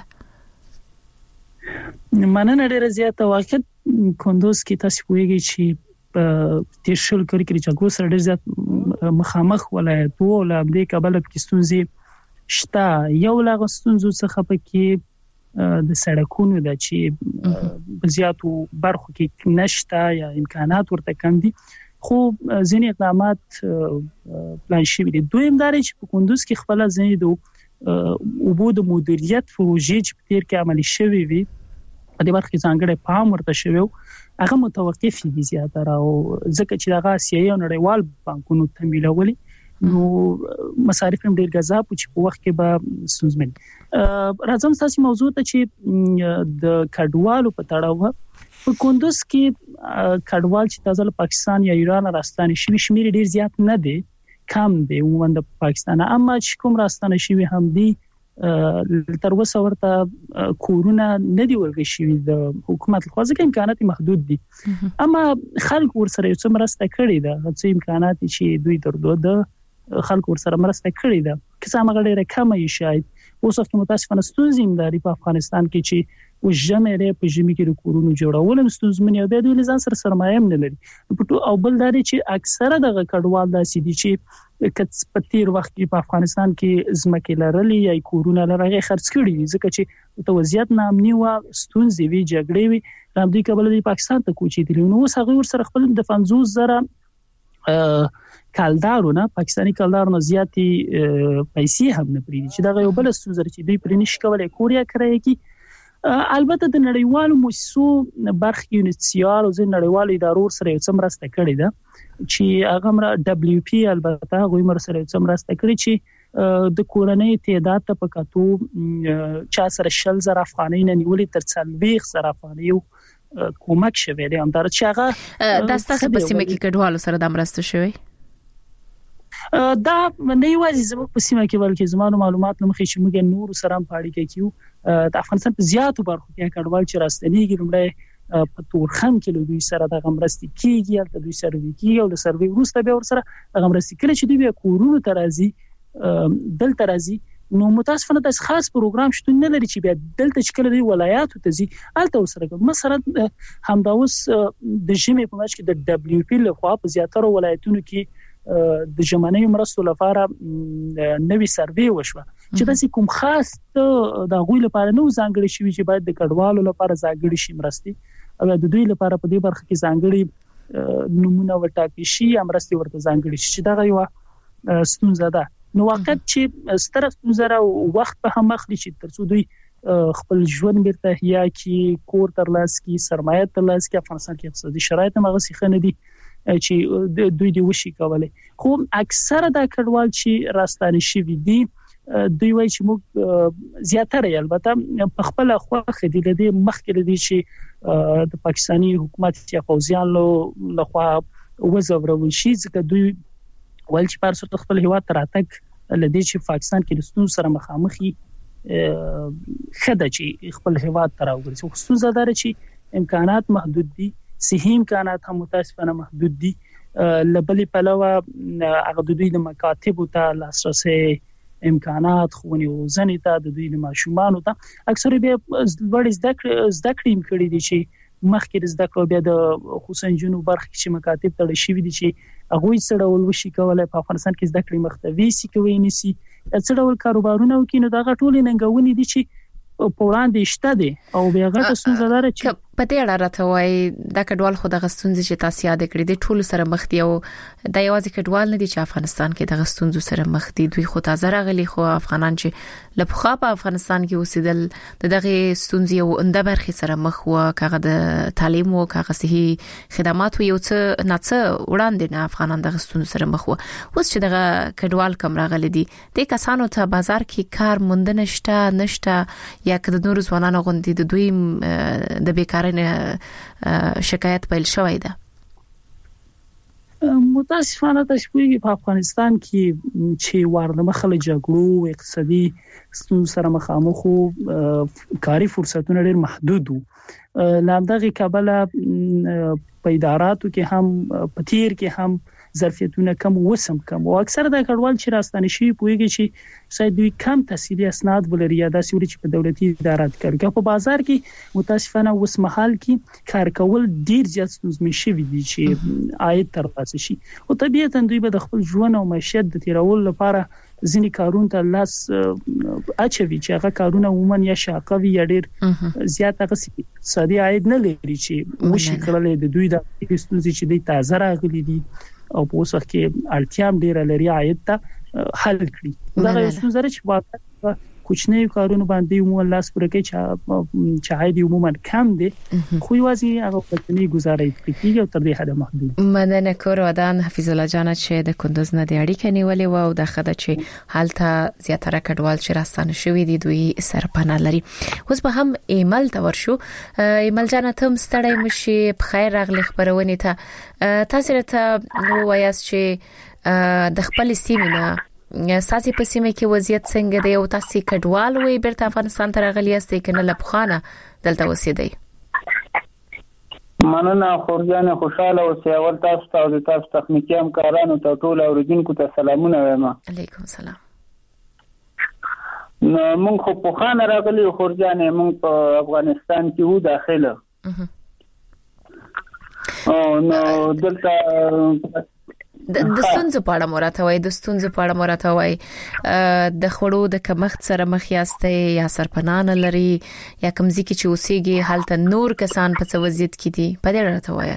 Speaker 10: مننه ډیره زیاته واقع کندوز کې تاسو پوهیږئ چې د شل کړي کې چې سره ډیر زیات مخامخ ولایت وو له دې کابل کې ستونزې شته. یو لا ستونزو څخه پکې د سړکونو د چې زیاتو برخو کې نشته یا امکانات ورته کم دي خو ځینې اقدامات پلان شوي دي. دویم دا چې په کندوز کې خپل ځینې د اوبو د مدیریت پروژې چې په تیر کې عملي شوي وي په دې برخه کې څنګه پام ورته شوی هغه متوقف دي زیاتره او ځکه چې هغه سیاسي او نړیوال بانکونو تمویلولي نو مصارف هم ډیر غذاب چې په وخت کې به ستونزمن. راځم تاسو موضوع ته چې د کډوالو په تړاو په کندوز کې کډوال چې تازه له پاکستان یا ایران راستانه شوي شمیر ډیر زیات نه دي کم دي عموما د پاکستان اما چې کوم راستانه شوي هم دي تر اوسه ورته کورونه نه دی ورغی شوی د حکومت لخوا ځکه امکانات محدود دي اما خلک ورسره یو څه مرسته کړې ده چې امکانات چې دوی درلوده خلک ورسره مرسته کړې ده که څه هغه ډیره کمه شاید اوس وخت متاسفانه ستونزې هم لري په افغانستان کې چې وژمه لري په ژمي کې د کورونو جوړول مستوزمن یو د دوی ځان سره سرمایه هم نه لري او بل دا چې اکثره دغه کډوال داسې دي چې کڅ په تیر وخت کې په افغانستان کې ځمکې لرلې یا کورونه لرغه خرڅ کړي دي ځکه چې توزیعات نامني و ستونزې وی جګړې وی د دې کبل د پاکستان ته کوچې دي نو اوس هغه ور سره خپل د پنځوس زره کالدارونه پاکستانی کالدارونه زیاتې پیسې هم نه پریدي چې دا یو بل ستونزه چې دوی پرې نشي کولای کوریا کوي کی البته د نړیوالو مؤسسو برخې یونیسیال او د نړیوالو ادارو سره یو څه مرسته کړې ده چې هغه مر دبليو پی البته غوي مر سره یو څه مرسته کړې چې د کورنۍ تعداد ته پکاتو چا سره شل زره افغانۍ نه نیولې تر څلويخ زره افغانۍ کومک شوی دی هم دا چې هغه
Speaker 1: د ستاسو په سیمه کې کډوالو سره د مرسته شوی
Speaker 10: دا نه یوازې زموږ په سیمه کې بلکې زموږ معلومات لمخې چې موږ نور سره هم پاړی کوي د افغانستان په زیاتو برخو کې کډوال چې راستنیږي لمړی په تورخم کې دوی سره د غمرستي کیږي یا دوی سره ویږي او د سروي وروسته به ور سره د غمرستي کله چې دوی کورونو ترازی دل ترازی نو متاسفانه د خاص پروګرام شته نه لري چې بیا دلته چې کله دی ولایاتو ته زی الته سره مثلا همدا اوس د ژمي په ماش کې د دبليو پی له خوا په زیاتره ولایتونو کې د جمعنی مرستو لپاره نوې سروي وشوه چې داسې کوم خاص د غوی لپاره نو ځانګړي شوی چې باید د کډوالو لپاره ځانګړي شي مرستي او د دوی لپاره په دې برخه کې ځانګړي نمونه وټاکي شي امرستي ورته ځانګړي شي دا یو ستونزه ده نو وخت چې ستر ستونزه او وخت په هم مخلي چې ترڅو دوی خپل ژوند بیرته هيا کې کور ترلاس کې سرمایه ترلاس کې افغانستان کې اقتصادي شرایط هم غوښي خنه دي چې دوی دی وشي کولای خو اکثره د کډوال چې راستانه شي دي دوی وایي چې موږ زیاتره البته په خپل خوخه دي د مخکې دي چې د پاکستانی حکومت یا فوزیان له خوا وزورول شي ځکه دوی ول چې پر څو خپل هیواد تراتک لدی چې پاکستان کې د ستون سره مخامخي خدای چې خپل هیواد تراوګرځي خو ستون زدار چې امکانات محدود دي صحي امکانات هم متاسفانه محدود دي لبلې پلوه هغه د دوی د مکاتب ته لاسرسي امکانات خونی او ځنې ته د دوی د ماشومان ته اکثره به وړ زده کړې کړې دي چې مخکې زده کړو بیا د حسین جنو برخه چې مکاتب تړل شوی دي چې هغه څړول وشي کولای په افغانستان کې زده کړې مختوي سي کوي نسی څړول کاروبارونه وکینو دا غټول ننګونی دي چې په وړاندې شته دي او بیا غټه ستونزه ده چې
Speaker 1: په دې اړه راته وایي دا کډوال خو د غستونځ چې تاسو یاد کړی دي ټول سره مخ دي او د یوازې کډوال نه دي چې افغانستان کې د غستونځ سره مخ دي دوی خو تازه راغلي خو افغانان چې لپخوا په افغانستان کې اوسېدل د دغه ستونځ یو انده برخه سره مخ و کاغه د تعلیم او کاغه صحي خدمات یو څه نه څه وړاندې نه افغانان د غستونځ سره مخ و اوس چې دغه کډوال کم راغلي دي د کسانو ته بازار کې کار موندنه شته نشته یا کله نور ځوانانو غوندي د دوی د بیکارۍ شکایت پیل شوی ده
Speaker 10: متاسفانه تشویق په افغانستان کې چې ورده مخله جګړو اقتصادي ستونزو سره مخامخ او کاري فرصتونه ډېر محدود وو لامدغه کابل په اداراتو کې هم په تیر کې هم ظرفیتونه کم وسم کم او اکثره د کډوال چې راستانه شي پوهیږي چې ساید دوی کم تحصیلي اسناد ولري یا داسې وري چې په دولتي ادارات کې په بازار کې متاسفانه اوس مهال کې کار کول ډیر زیات ستونزمن شي دي چې عاید ترلاسه شي او طبيعتا دوی به د خپل ژوند او معیشت د تیرول لپاره ځینی کارونه ته لاس اچوي چې هغه کارونه عموما یا شاقوي یا ډیر زیات هغه اقتصادي عاید نه لري چې وشي کړل د دوی د ستونزې چې د تازه راغلي دي او په اوسه کې اړتیا ډیره لري عاید ته حل کړي دا یو څه چې واقعا کوچنی کارونه باندې عموما لاس پرکې چې چې عاید عموما کم دي خو یوازې هغه پټنی گزارې کوي او تر دې حد محدود
Speaker 1: مننه کور ودان حفیظ الله جان چې د کندوز نه د اړیکې نیولې و او د خدای چې حالته زیاتره کډوال چې راستانه شوی دي دوی سرپناه لري اوس به هم ایمل ته ورشو ایمل جان ته مستړی مشي په خیر راغلی خبرونه ته تاسو ته نو وایاست چې د خپل سیمه ساسي په سیمه کې وضعیت څنګه دی او تاسو کډوال وي بیرته افغانستان ته راغلی یاست کنه لپخانه دلته اوسېدی
Speaker 11: مننه خورجان خوشاله او سیاول تاسو ته او تاسو تخنیکی همکارانو ته ټول اوریدونکو ته سلامونه وایم.
Speaker 1: علیکم سلام.
Speaker 11: نو موږ خو په خان راغلی خورجانې موږ په افغانستان کې وو داخله او نو دلته
Speaker 1: د ستونزو په اړه مراته وای د ستونزو په اړه مراته وای د خړو د کمښت سره مخ یاستئ یا سرپنان لري یا کمزې کې چې اوسېږي حالت نور کسان په وضعیت کې دي په دې اړه راته وای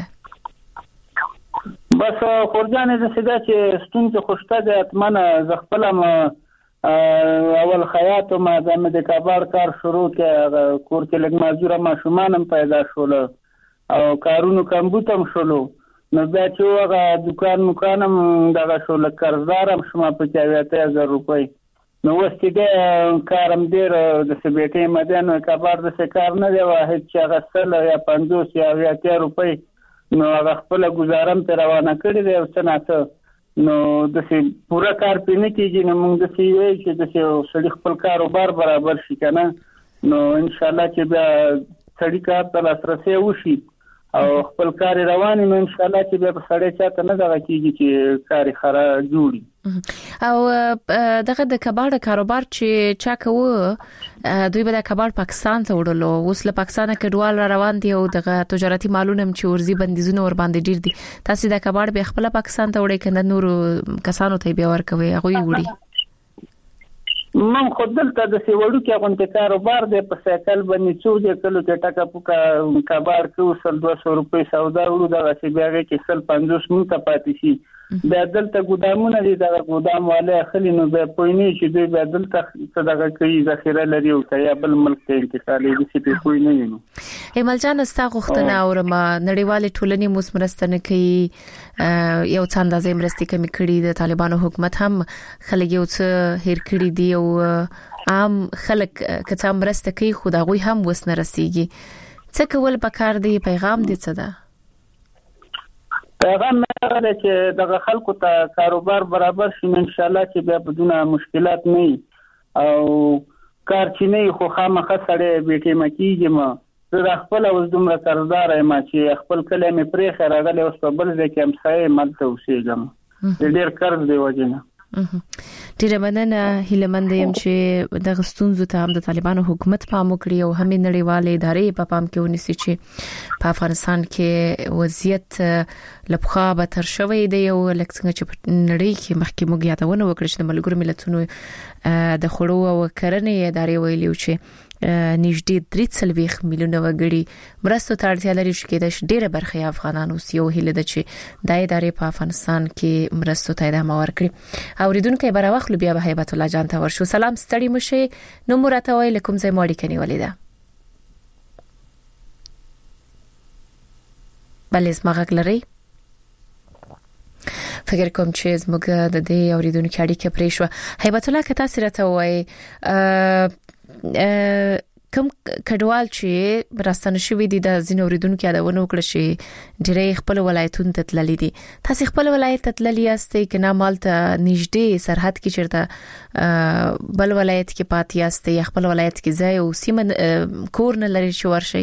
Speaker 11: بس خورجانې د سده چې ستونزې خوشته د اتمنه ز خپل اول خیاط ما د کابار کار شروع کې کور کې لګ مازوره ما شومانم پیدا شول او کارونو کمبوتم شولو نو بیا چې هغه دکان مکانم دغه شول قرضدارم شوم په چاویته هزار روپۍ نو وستې د کارم ډیر د سبېټې مدن کابار د کار نه دی واحد چې هغه سل یا پنځوس یا اویا روپۍ نو هغه خپل گزارم ته روانه کړی دی او څنګه نو د سي پورا کار پینې کېږي نو موږ د سي وی چې د سي سړي خپل کاروبار برابر شي کنه نو ان شاء الله چې بیا سړي کار ته لاسرسي وشي او خپل کار روان نو ان شاء الله چې بیا سړی چاته نه دغه کېږي چې کار خره جوړي
Speaker 1: او دغه د کباړ کاروبار چې چا کوو دوی به د کباړ پاکستان ته وړلو اوس له پاکستان کډوال را روان دي او دغه تجارتي مالونه چې ورزي بندیزونه ور باندې ډیر دي تاسو د کباړ به خپل پاکستان ته وړي کنه نور کسانو ته به ورکوي هغه وړي
Speaker 11: من خود دلته د سیوړو کې غونډه کاروبار د په سایکل باندې څو د کلو ته ټکا پوکا کباړ کې وسل دوه سوه روپۍ سودا وړو دغه چې بیا کې سل پنځوس مونږ ته پاتې شي د دلته ګودامونه دي دغه ګودام والے خلی نو به پوینې چې دوی به دلته صدقه کوي ذخیره لري او یا بل ملک ته انتقالي دي چې په پوینې نو
Speaker 1: ایمل جان استا غوښتنه اورما نړیوال ټولنې مسمرستنه کوي یو څنګه د زمرستي کمی کړي د طالبانو حکومت هم خلک یو څه هیر کړي دي او عام خلک کته مرسته کوي خو دا غوي هم وسنه رسیږي څه کول پکار دی پیغام دې څه ده
Speaker 11: پیغام نه چې دغه خلکو ته کاروبار برابر شي ان شاء الله چې بیا بدون مشکلات نه او کار چې نه خو خامخه سره بیٹې مکیږي ما زه خپل اوس دومره قرضدار یم چې خپل کلمې پرې خراغله اوس په بل ځای کې هم ځای ملته اوسېږم ډېر قرض دی وجنه
Speaker 1: ډیر مننه هیلمند یم چې د غستونزو ته هم د طالبانو حکومت پام وکړي او هم نړیوالې ادارې په پام کې ونیسي چې په افغانستان کې وضعیت لپخا به تر شوی دی او لکه څنګه چې په نړۍ کې مخکې موږ یادونه وکړو چې د ملګرو ملتونو د خړو او کرنې ادارې ویلي چې نږدې درې څلوېښت میلیونه وګړي مرستو ته اړتیا لري چې د ډېره برخه افغانانو سیو هله د چې د ادارې په افغانستان کې مرستو ته ادامه ورکړي اوریدونکو به راوخلو بیا به هیبت الله جان ته ورشو سلام ستړي مشه نو مرته وای لکم زې ماړي کني ولیدا بلې اسمغه لري فکر کوم چې زموږ د دې اوریدونکو اړیکه پرې شو هیبت الله کته سره ته وای کوم کډوال چې راستنه شوی دي د زین اوریدونکو یادونه وکړه چې ډېرې خپل ولایتونو ته تللي دي تاسو خپل ولایت ته تللي یاستئ کنا مالته نږدې سرحد کې چیرته بل ولایت کې پاتې یاستئ خپل ولایت کې ځای او سیمه کور نه لري چې ورشي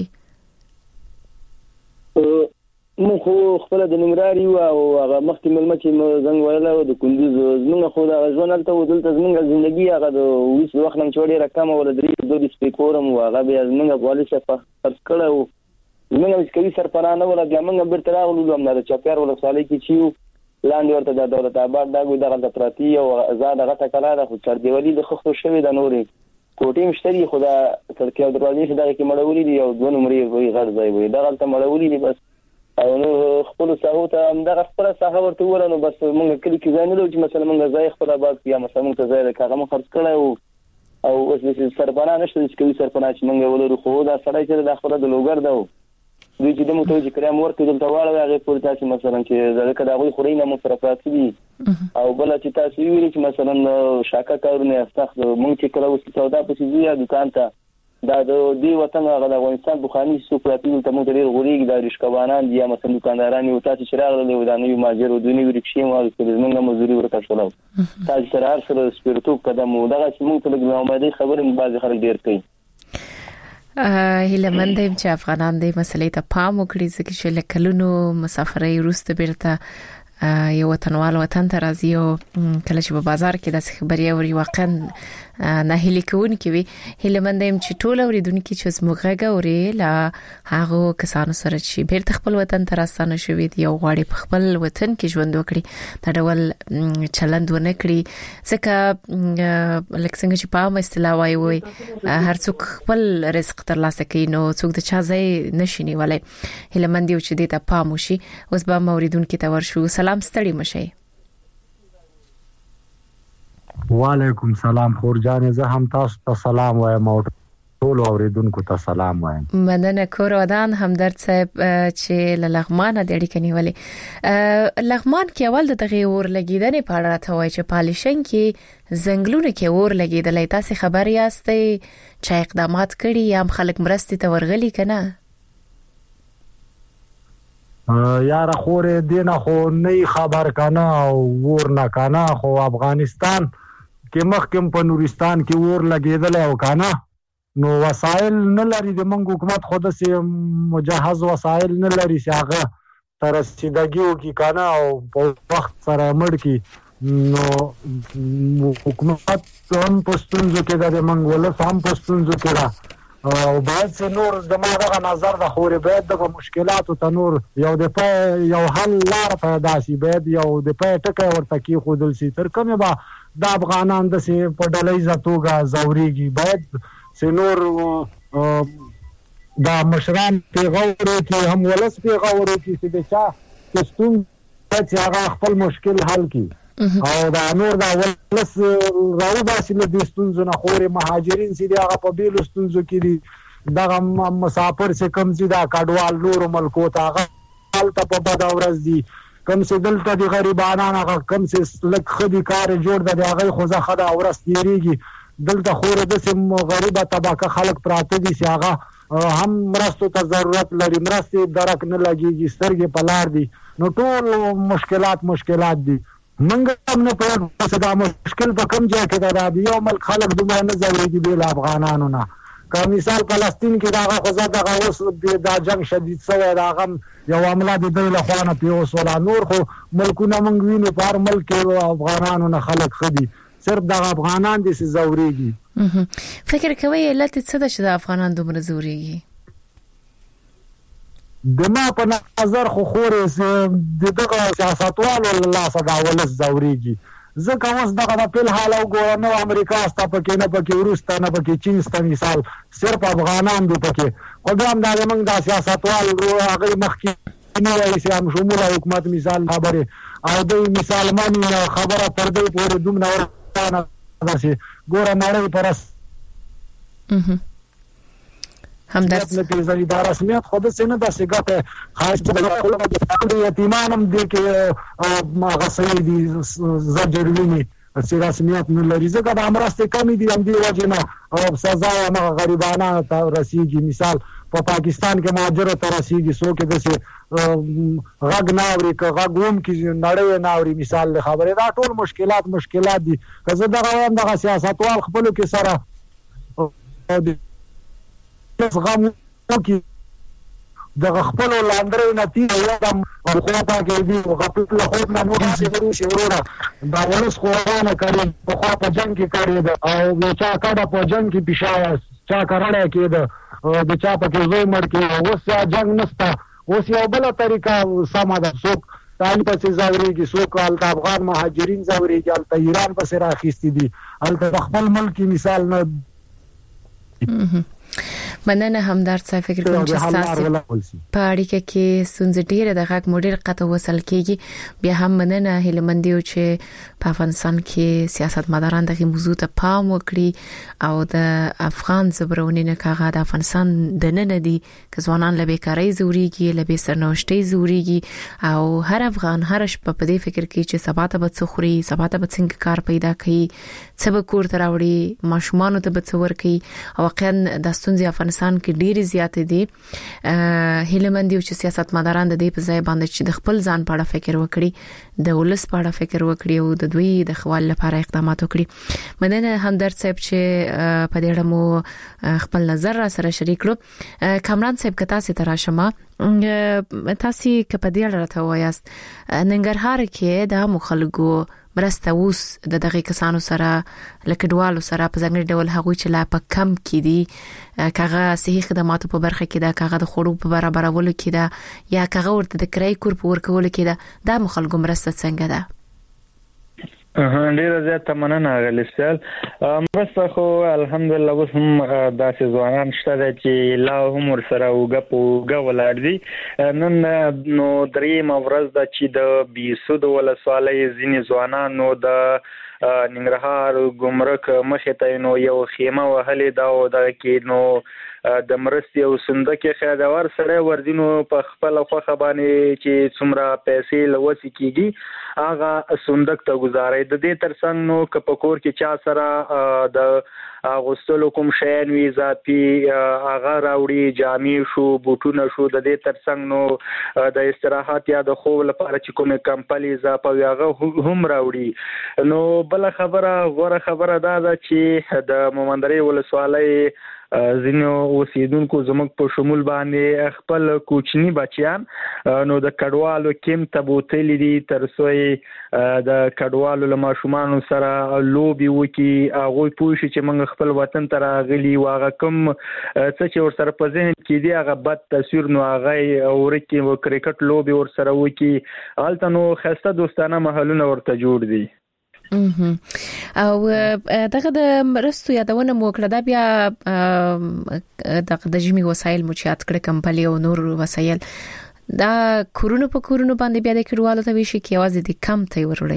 Speaker 5: مو خو خپل د نمراري او هغه مخکې ملمه چې زنګ ویله او د کندوز زمونږ خو د ځوان الته ودلته زمونږ ژوندۍ هغه د ویس وخت نن چوړې رقم ول درې دوه سپیکورم او هغه بیا زمونږ پولیس په فرض کړو زمونږ کوي سرپرانه ولا بیا موږ بیرته راغلو هم د چاپیار ولا صالح کې چې لاندې ورته د دولت آباد دغه دغه د پراتی او آزاد غته کړه د خو چر دیوالي د خو شوی د نوري کوټې مشتري خدا ترکیه دروازې چې دغه کې مړولې دي او دوه نمرې وي غړ ځای وي دغه ته مړولې دي بس او نو خپل ساحو ته هم دغه خپل ساحه ورته ورنو بس موږ کلی کې ځای نه لرو چې مثلا موږ ځای خپل آباد یا مثلا موږ ځای د کاغه مخ خرڅ کړو او اوس د سرپنا نشته چې کوي سرپنا چې موږ ولرو خو دا سړی چې د خپل د لوګر دا دوی چې د موټو چې کرام ورته دلته واړو هغه پورې تاسو مثلا چې ځکه دا غوي خوري نه مو سره پاتې دي او بل چې تاسو ویل چې مثلا شاکه کارونه استخد موږ چې کله وسه سودا په سیزیا دکان ته دا د دې وطن هغه د افغانستان بخاني سوپراتیل ته موږ ډېر غوړیږي د رشکوانان دي یا مثلا دکانداران یو تاسو چې راغلي و دا نو ماجر او دنیوي رکشي مو د موږ مزوري ورته شولو تاسو سره هر سره سپیرتو قدم او دغه چې موږ ته د امید خبرې بعض خلک ډېر کوي
Speaker 1: هله مندم چې افغانان دې مسلې ته پام وکړي چې لکلونو مسافرۍ روسته بیرته یو وطنوال وطن ته راځي او کله چې په بازار کې د خبري او واقعا نه هلي کوونکی وي هلمند هم چې ټول اوریدونکو چې زموږه غوري لا هغه کسانو سره چې بیرته خپل وطن ته راستانه شوی دی او غواړي په خپل وطن کې ژوند وکړي دا ډول چلند ونه کړي ځکه لکه څنګه چې په اصطلاح وایي وي هر څوک خپل رزق ترلاسه کوي نو څوک د چا ځای نشي نیولای هلمند یو چې دې ته پام وشي اوس به اوریدونکو ته ورشو سلام ستړي مشي
Speaker 12: وعلیکم سلام خور جان زه هم تاسو ته سلام وایم او ټول اوریدونکو ته سلام وایم
Speaker 1: مننه کور ودان همدرد صاحب چې لغمان د اړیکې نیولې لغمان کې اول د تغیر اور لګیدنې په اړه راته وایي چې پالیشن کې زنګلونه کې اور لګیدلې تاسو خبر یاستئ چې اقدامات کړي یا خلک مرستې ته ورغلي کنه
Speaker 12: یار خورې دینه خو نه خبر کنه ور نه کنه خو افغانستان کې مخکم په نورستان کې ور لګیدل او کنه نو وسایل نه لري د منګ حکومت خود سي مجهز وسایل نه لري چې هغه تر رسیدګیو کې کنه او په وخت سره مړ کی نو حکومت هم پښتون ځکه د منګ ول هم پښتون ځکه او باید چې نور دماغه نظر د خوري باید د مشکلاتو ته نور یو د یو حل لار پیدا شي باید یو د پې ټکه ورته کې خودل شي تر کومه با د افغانان د سي په ډلې زتوګه زوريږي باید چې نور د مشران پیغور کې هم ولس پیغور کې چې د چا کستون چې هغه خپل مشکل حل کړي او دا نور دا ولس راو باسي له دستونزو نه خوري مهاجرین سي دا په بیل ستونزو کې دي دا مسافر څخه کم سي دا کډوال نور ملکو ته حالت په بد اورز دي کم سي دلته دي غریبانان هغه کم سي لک خدي کار جوړ د هغه خوځه خدا اورس دیریږي دلته خور د سم غریبه طبقه خلک پراته دي چې هغه هم مرستو ته ضرورت لري مرستې درک نه لګيږي سترګې په لار دي نو ټول مشکلات مشکلات دي منګ هم نه پوهه چې دا مشکل په کوم ځای کې دا دی یو ملک خلک دومره نه ځوړي دي له افغانانو نه که مثال فلسطین کې دا غوښه دا اوس دا جنگ شدید سوی دا غم یو عمله د دوی له خوانه پیوس ولا نور خو ملکونه منګ ویني په هر ملک کې افغانانو نه خلک خدي صرف د افغانان دي چې زوريږي
Speaker 1: فکر کوي علت څه ده چې د افغانان دومره زوريږي
Speaker 12: د ما په نظر خو خورې دغه سیاستوالو الله صدا ولس زوريږي ځکه اوس دغه په حال او ګور نو امریکا ستا پکې نه پکې روستا نه پکې چین ستا مثال صرف افغانان دي پکې خو دا هم د موږ د سیاستوال هغه مخکې نه وایي چې هم شمول حکومت مثال خبره او د مثال مانی خبره تر دې پورې دومره ورته داسې ګور نړۍ پرس هم درس نه پیژني دا رسمیت خود سینه د سیګه خاص د یتیمانم دي کې ما غسې دي زجرلینی چې رسمیت نه لري ځکه د امرسته کمی دي هم دی وجنه او سزا نه غریبانه ته رسیږي مثال په پاکستان کې ماجر ته رسیږي سو کې د غږ ناوري که غږوم کې نړۍ ناوري مثال خبره دا ټول مشکلات مشکلات دي که زه دغه وایم دغه سیاستوال خپل کې سره غم کې دغه خپل لاندري نتیجه یو د خو په کې دی غفلت له خو نه نور شي شي ورونه دا ولس خو نه کوي په خو په جنگ کې کوي او یو چا کډه په جنگ کې پښاوه چا کړه کې د چا په کې زوی مړ کې اوس جنگ نستا اوس یو بل طریقه سم ده څوک تاسو په زاوريږي څوک افغان مهاجرین زاوريږي الته ایران په سر اخیستي دي الته خپل ملک مثال نه
Speaker 1: مننه همدرد صاحب فکر کوم چې تاسو په اړیکه کې سنځ ډیره د غږ مدیر قطو وصل کیږي بیا هم مننه هلمندیو چې په افغانستان کې سیاستمداران دغه موضوع ته پام وکړي او د افغان زبرونی نه کاغه د افغانستان د نن دي که ځوانان له بیکاری زوريږي له بي سرنوشتي زوريږي او هر افغان هر شپه په دې فکر کې چې سبا ته به څخوري سبا ته به څنګه کار پیدا کړي څه به کور ته راوړي ماشومان ته به څور کړي او واقعا د ستونزې افغانستان کې ډېری زیات دي هیلمند یو چې سیاستمداران د دې په ځای باندې چې د خپل ځان په اړه فکر وکړي د ولس په اړه فکر وکړي او د دوی د خپل لپاره اقدامات وکړي مدنه همدرد صاحب چې په دې اړه مو خپل نظر را سره شریک کړو کامران صاحب کتا سي تراشمه تاسو کپه دې اړه راته وایاست ننګرهار کې د مخالګو مرسته اوس د دغه کسانو سره لکډوالو سره په ځانګړي ډول هغوی چې لا په کم کې دي کاغه صحیح خدماتو په برخه کې دا کاغه د خړو په برابرولو کې دا یا کاغه ورته د کرای کور په ورکولو کې دا د مخالګو مرسته څنګه ده
Speaker 7: ډیر زیات مننه غلیسل مرسته خو الحمدلله اوس هم داسې ځوانان شته چې لا هم ورسره وګ په وګ ولاړ دي نن نو درې مورز د چې د بیسود ولسوالۍ ځینې ځوانانو د ننګرهار ګمرک مخې ته نو یو خیمه وهلې دا او د کې نو د مرستي او صندوق خیرور سره وردینو په خپل خوخه باندې چې څومره پیسې لوسي کیږي هغه صندوق ته گزارې د دې ترڅنګ نو کپکور کې چا سره د اغوستلو کوم شین وی اضافي هغه راوړي جامې شو بوټونه شو د دې ترڅنګ نو د استراحت یا د خوب لپاره چې کومه کمپلي اضافه هغه هم راوړي نو بل خبره غوړه خبره دا ده چې د مومندري ولسوالۍ زینو اوسیدونکو زموږ په شمول باندې خپل کوچنی بچیان نو د کډوالو کیم تبوتلی دي ترڅو د کډوالو له ماشومان سره لوبي وکي هغه پوښي چې موږ خپل وطن ته راغلي واغه کوم څه چې ور سره په ذهن کې دی هغه بد تصویر نو هغه اورکي و کرکټ لوبي ور سره وکي حالت نو خسته دوستانه محلونه ورته جوړ دي
Speaker 1: او دغه د مرستو یادونه مو کړه دا بیا دغه د جمی وسایل مو چات کړه کمپلي او نور وسایل دا کورونو په کورونو باندې بیا د کډوالو ته وشي کې आवाज دي کم ته ورولې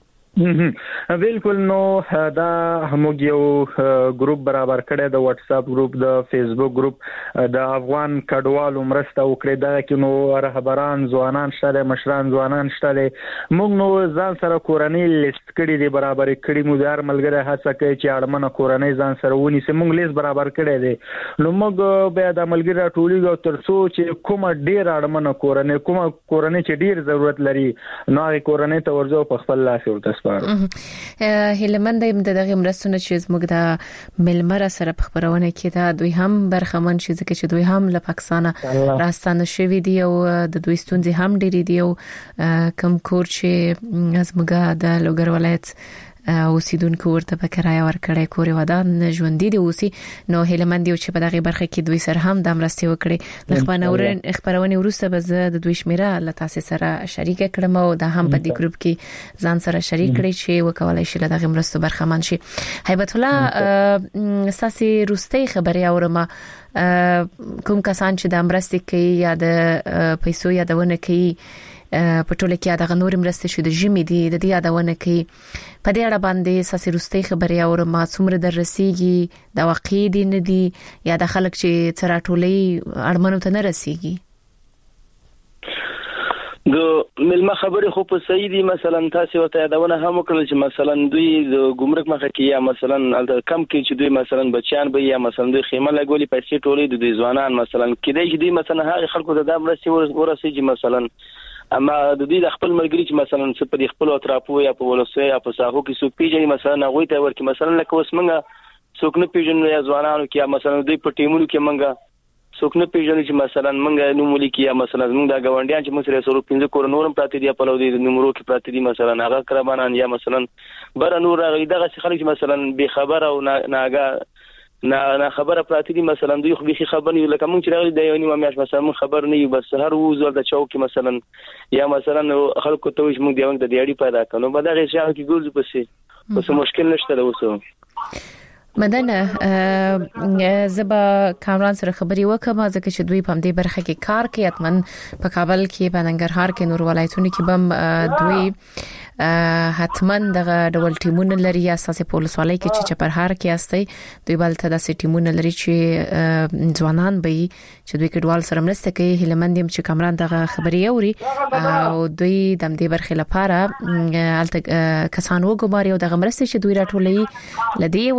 Speaker 7: بالکل نو دا موږ یو ګروپ برابر کړی د واتس اپ ګروپ د فیسبوک ګروپ د افغان کډوالو مرسته وکړي دا کې نو رهبران ځوانان شته مشران ځوانان شته موږ نو ځان سره کورنۍ لیست کړی دی برابر کړی مو دار ملګری هڅه کوي چې اړمنه کورنۍ ځان سره ونی سه موږ لیست برابر کړی دی نو موږ به د ملګری ټولګو ترڅو چې کومه ډیر اړمنه کورنۍ کومه کورنۍ چې ډیر ضرورت لري نو هغه کورنۍ ته ورځو په خپل لاس ورته
Speaker 1: هیلمند د دغه مرستونه چې زموږ د ملمر سره په خبرونه کې دا دوی هم برخمن شي ځکه چې دوی هم له پاکستان راستانه شوی دی او د دوی ستونزې هم ډېری دی او کم کور چې زموږ د لوګر ولایت اوسیدونکو ورته په کرایه ورکړی کور ودان ژوندۍ دی اوسي نو هیلمند یو چې په دغه برخه کې دوی سره هم د مرستې وکړي لخبانورن خبرونه ورسته به زه د دوی شمیره له تاسو سره شریک کړم او د هم په دې ګروپ کې ځان سره شریک کړی چې وکولای شي له دغه مرستو برخمن شي هیبت الله ساسي روستي خبري اورم کوم کسان چې د مرستې کوي یا د پیسو یادونه کوي په ټوله کې دا غنور مرسته شو د جمی دی د دې یادونه کوي په دې اړه باندې ساسي روستي خبري او ما څومره درسيږي دا واقعي دي نه دي یا د خلک چې تراټولي اړمنو ته نه رسیږي
Speaker 5: د ملما خبرې خو په صحیح دي مثلا تاسو ته یادونه هم وکړل چې مثلا دوی د ګمرک مخه کې یا مثلا کم کې چې دوی مثلا بچیان به یا مثلا دوی خیمه لګولي پیسې ټولې د دوی ځوانان مثلا کېدای چې دوی مثلا هغه خلکو ته د مرستې ورسېږي مثلا اما د دې د خپل ملګری چې مثلا په دې خپل اطرافو یا په ولسوي یا په ساحو کې څوک پیژني مثلا هغه ته ورکې مثلا لکه اوس موږ څوک نه پیژنو یا ځوانانو کې مثلا دوی په ټیمونو کې موږ څوک نه پیژني چې مثلا موږ نومولي کې یا مثلا موږ د غونډیان چې موږ سره سره پنځه کور نورم پاتې دي په لو دي نمبرو کې پاتې دي مثلا هغه قربانان یا مثلا بر نور هغه دغه خلک چې مثلا به خبر او ناګه نه نه خبره پراتی دي مثلا دوی خو به خبر نه لکه مونږ چې راغلي د یو نیمه میاش مثلا مون خبر نه یو بس هر وزول د چوک مثلا یا مثلا خلکو ته وښ مونږ دیوان د دیړي پیدا کړو په دغه ځای کې ګورځو پسې اوس مشکل نشته اوس
Speaker 1: مدنه زبا کامران سره خبري وکم ځکه چې دوی په دې برخه کې کار کوي اتمن په کابل کې په ننګرهار کې نور ولایتونو کې بم دوی حتمن دغه ډول ټیمونه لري اساسي پولیسوالۍ کې چې چپرهار کې استي دوی بلته د ټیمونه لري چې ځوانان به چې دوی کډوال سره مرسته کوي هلمندیم چې کامران دغه خبري اوري او دوی د دې برخه لپاره الته کسان وګماري او دغه مرسته چې دوی راټولي لدی و برخه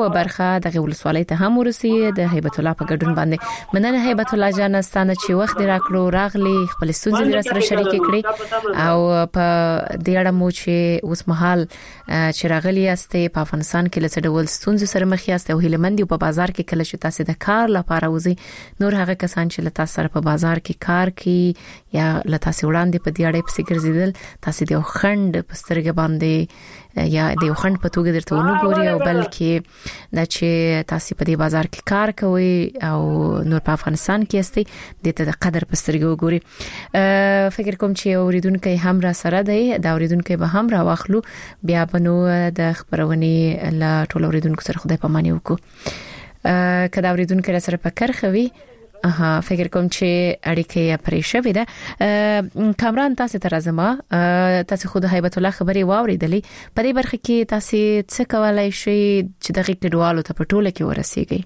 Speaker 1: د ولسوالۍ ته هم ورسي د هیبت الله په ګډون باندې مننه هیبت الله جان ستانه چې وخت راکړو راغلي خپل ستونزې را سره شریک کړي او په دې اړه مو چې اوس مهال چې راغلي یاستئ په افغانستان کې لڅ ډول ستونزې سره مخ یاستئ او هیلمند په بازار کې کله چې تاسو د کار لپاره وځي نور هغه کسان چې لتا سره په بازار کې کار کوي یا لتا سي وړاندې په دې اړه په ګرځیدل تاسو د خند په سترګې باندې یا د خند په توګه درته ونګوري او بلکې دا چې تاسو په دې بازار کې کار کوي او نور په افغانستان کې استي د ته د قدر په سترګې وګوري فکر کوم چې اوریدونکو هم را سره دی دا اوریدونکو به هم را واخلو بیا بنو د خبرونه لا ټول اوریدونکو سره خدای پاماني وکړو کدا اوریدونکو سره په کرخوي اها فکر کوم چې اړیکه پرې شوې ده کامران تاسو ته راځم تاسو خود هیبت الله خبري واوریدلې په دې برخه کې تاسو څه کولای شئ چې دغه کډوالو ته په ټوله کې ورسیږئ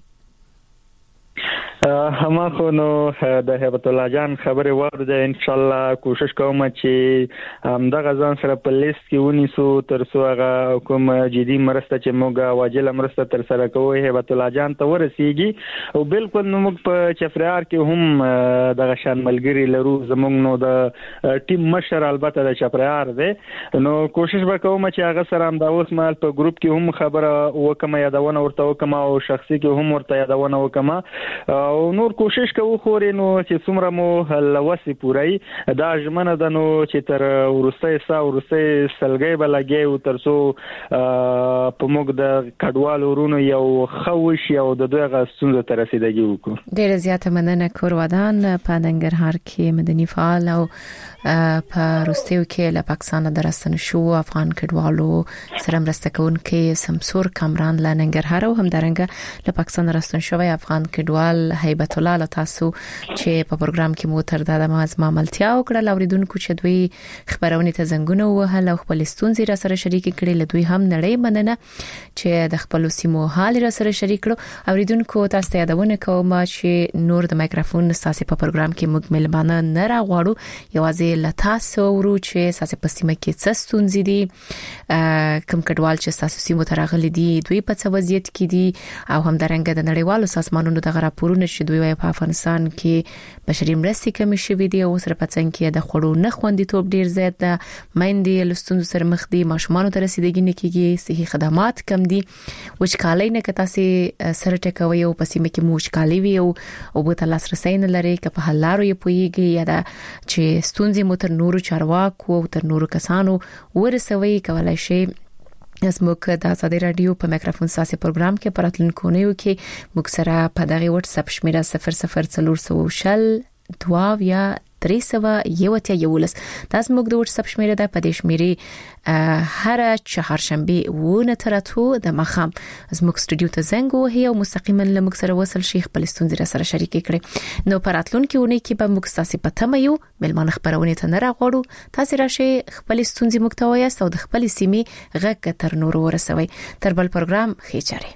Speaker 7: هما خو نو د هیبت الله جان خبره ورده ان شاء الله کوشش کوم چې دغه ځان سره په لیست کې ونیسو تر څو هغه کوم جدي مرسته چې موږ واجب مرسته تر سره کوو هیبت الله جان ته ورسیږي او بالکل نو موږ په چفرار کې هم دغه شان ملګری لرو زموږ نو د ټیم مشر البته د چفرار دی نو کوشش وکوم چې هغه سره هم د اوس مال په ګروپ کې هم خبره وکم یادونه ورته وکم او شخصي کې هم ورته یادونه وکم او نور کوشش کوو خورې نو چې څومره مو لوسي پورای دا ژمنه ده نو چې تر ورسته سا ورسته سلګي بلګي او تر څو په موږ د کډوالو ورونو یو خوش یو د دوه غسونو تر رسیدګي وکړو
Speaker 1: ډېر زیاته مننه کور ودان په ننګرهار کې مدني فعال او په روستیو کې له پاکستان درستنه شو افغان کډوالو سره مرسته کوونکي سمسور کامران له ننګرهار او هم درنګ له پاکستان درستن شوی افغان کډوال هیبت الله له تاسو چې په پروګرام کې مو تر دا د مازما ملتیا وکړه لوریدونکو چې دوی خبرونه ته زنګونه وهل او خپل ستونزې را سره شریک کړي له دوی هم نړۍ مننه چې د خپل سیمو حال را سره شریک کړو اوریدونکو تاسو ته یادونه کوم چې نور د مایکروفون ساسي په پروګرام کې مکمل باندې نه راغواړو یوازې لتا سورو چې ساسي په سیمه کې څه ستونزې دي کوم کډوال چې تاسو سیمو ته راغلي دي دوی په څه وضعیت کې دي او هم درنګ د نړیوالو سازمانونو د راپورونو چې دوی په افغانستان کې بشري مرستې کمی شوې دي او سره پڅنګ کې د خړو نه خوندیتوب ډیر زیات ده مېندې لستون سره مخ دي ماشومان ته رسیدګي نه کیږي صحي خدمات کم دي وچکالۍ نه کتا سي سره ټکوي او په سیمه کې موچکالۍ وي او او په تلاس رسین لري ک په حلارو یې پويږي یا دا چې ستونزې مو تر نورو چارواکو او تر نورو کسانو ورسوي کولای شي زموږ د ازادي رادیو په مایکروفون ساسي پروګرام کې پراتلونکو نیو کې موږ سره په دغه واتس اپ شمیره صفر صفر څلور سو شل دوا یا درې سو یو ته یولس تاسو موږ د واتس اپ شمیره د پدې شمیره هر چهارشنبه ونه تراتو د مخام زموږ سټوډیو ته زنګ وهي او مستقیما له موږ سره وصل شي خپل ستونزې سره شریک کړي نو پراتلونکو ونه کې به موږ تاسو په تمه یو ملمان خبرونه ته نه راغړو تاسو راشي خپل ستونزې مکتوي او د خپل سیمې غږ تر نور ورسوي تر بل پروګرام خېچره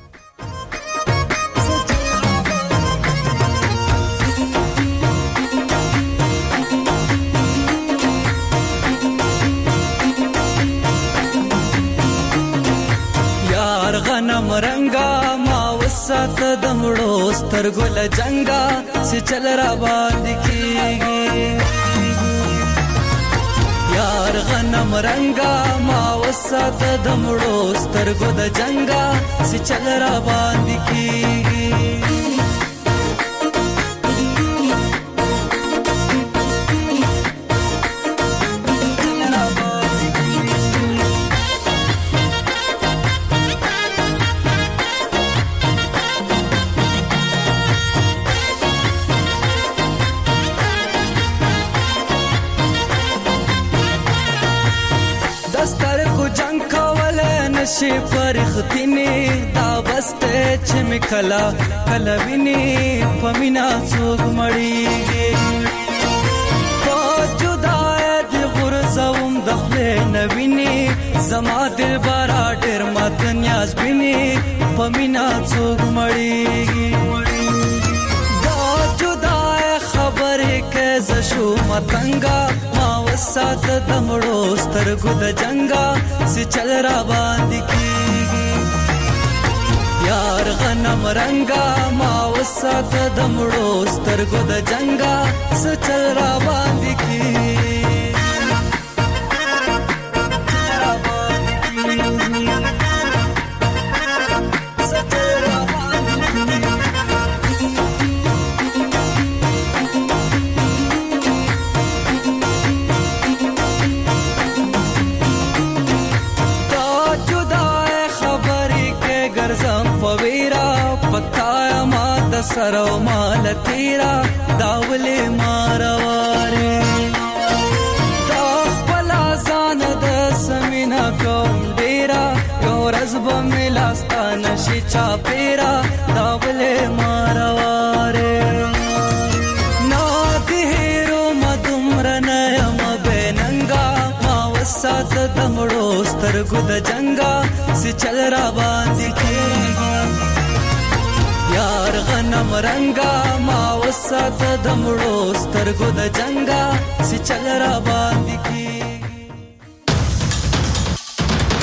Speaker 13: غنم رنگا ما وسات دمړو سترګل جنگا سي چل را باندې کیږي یار غنم رنگا ما وسات دمړو سترګو د جنگا سي چل را باندې کیږي شي پرختینه دا بسته چې مکلا کلا ویني پمینا څوک مړیږي په جدای د غرزوم دخله نویني زما دل بارا ډیر مات نیاز بیني پمینا څوک مړیږي دا جدای خبره کې ز شو متنګا ما وسات دمړو سترګو د جنگا سي چل را باندې کیږي یار غنم رنگا ما وسات دمړو سترګو د جنگا سچل را باندې کی سرو مال تیرا داوله مارواره دا خپل ځان د سمینا کوم ډیرا یو رزب ملاستان شي چا پیرا داوله مارواره نا دهرو مدمر نیم بننګا ما وسات دمړو سترګو د جنگا سي چل را باندې کی یار غنم رنگا ما وسات دمړو سترګو د جنگا سي چل را باندې کی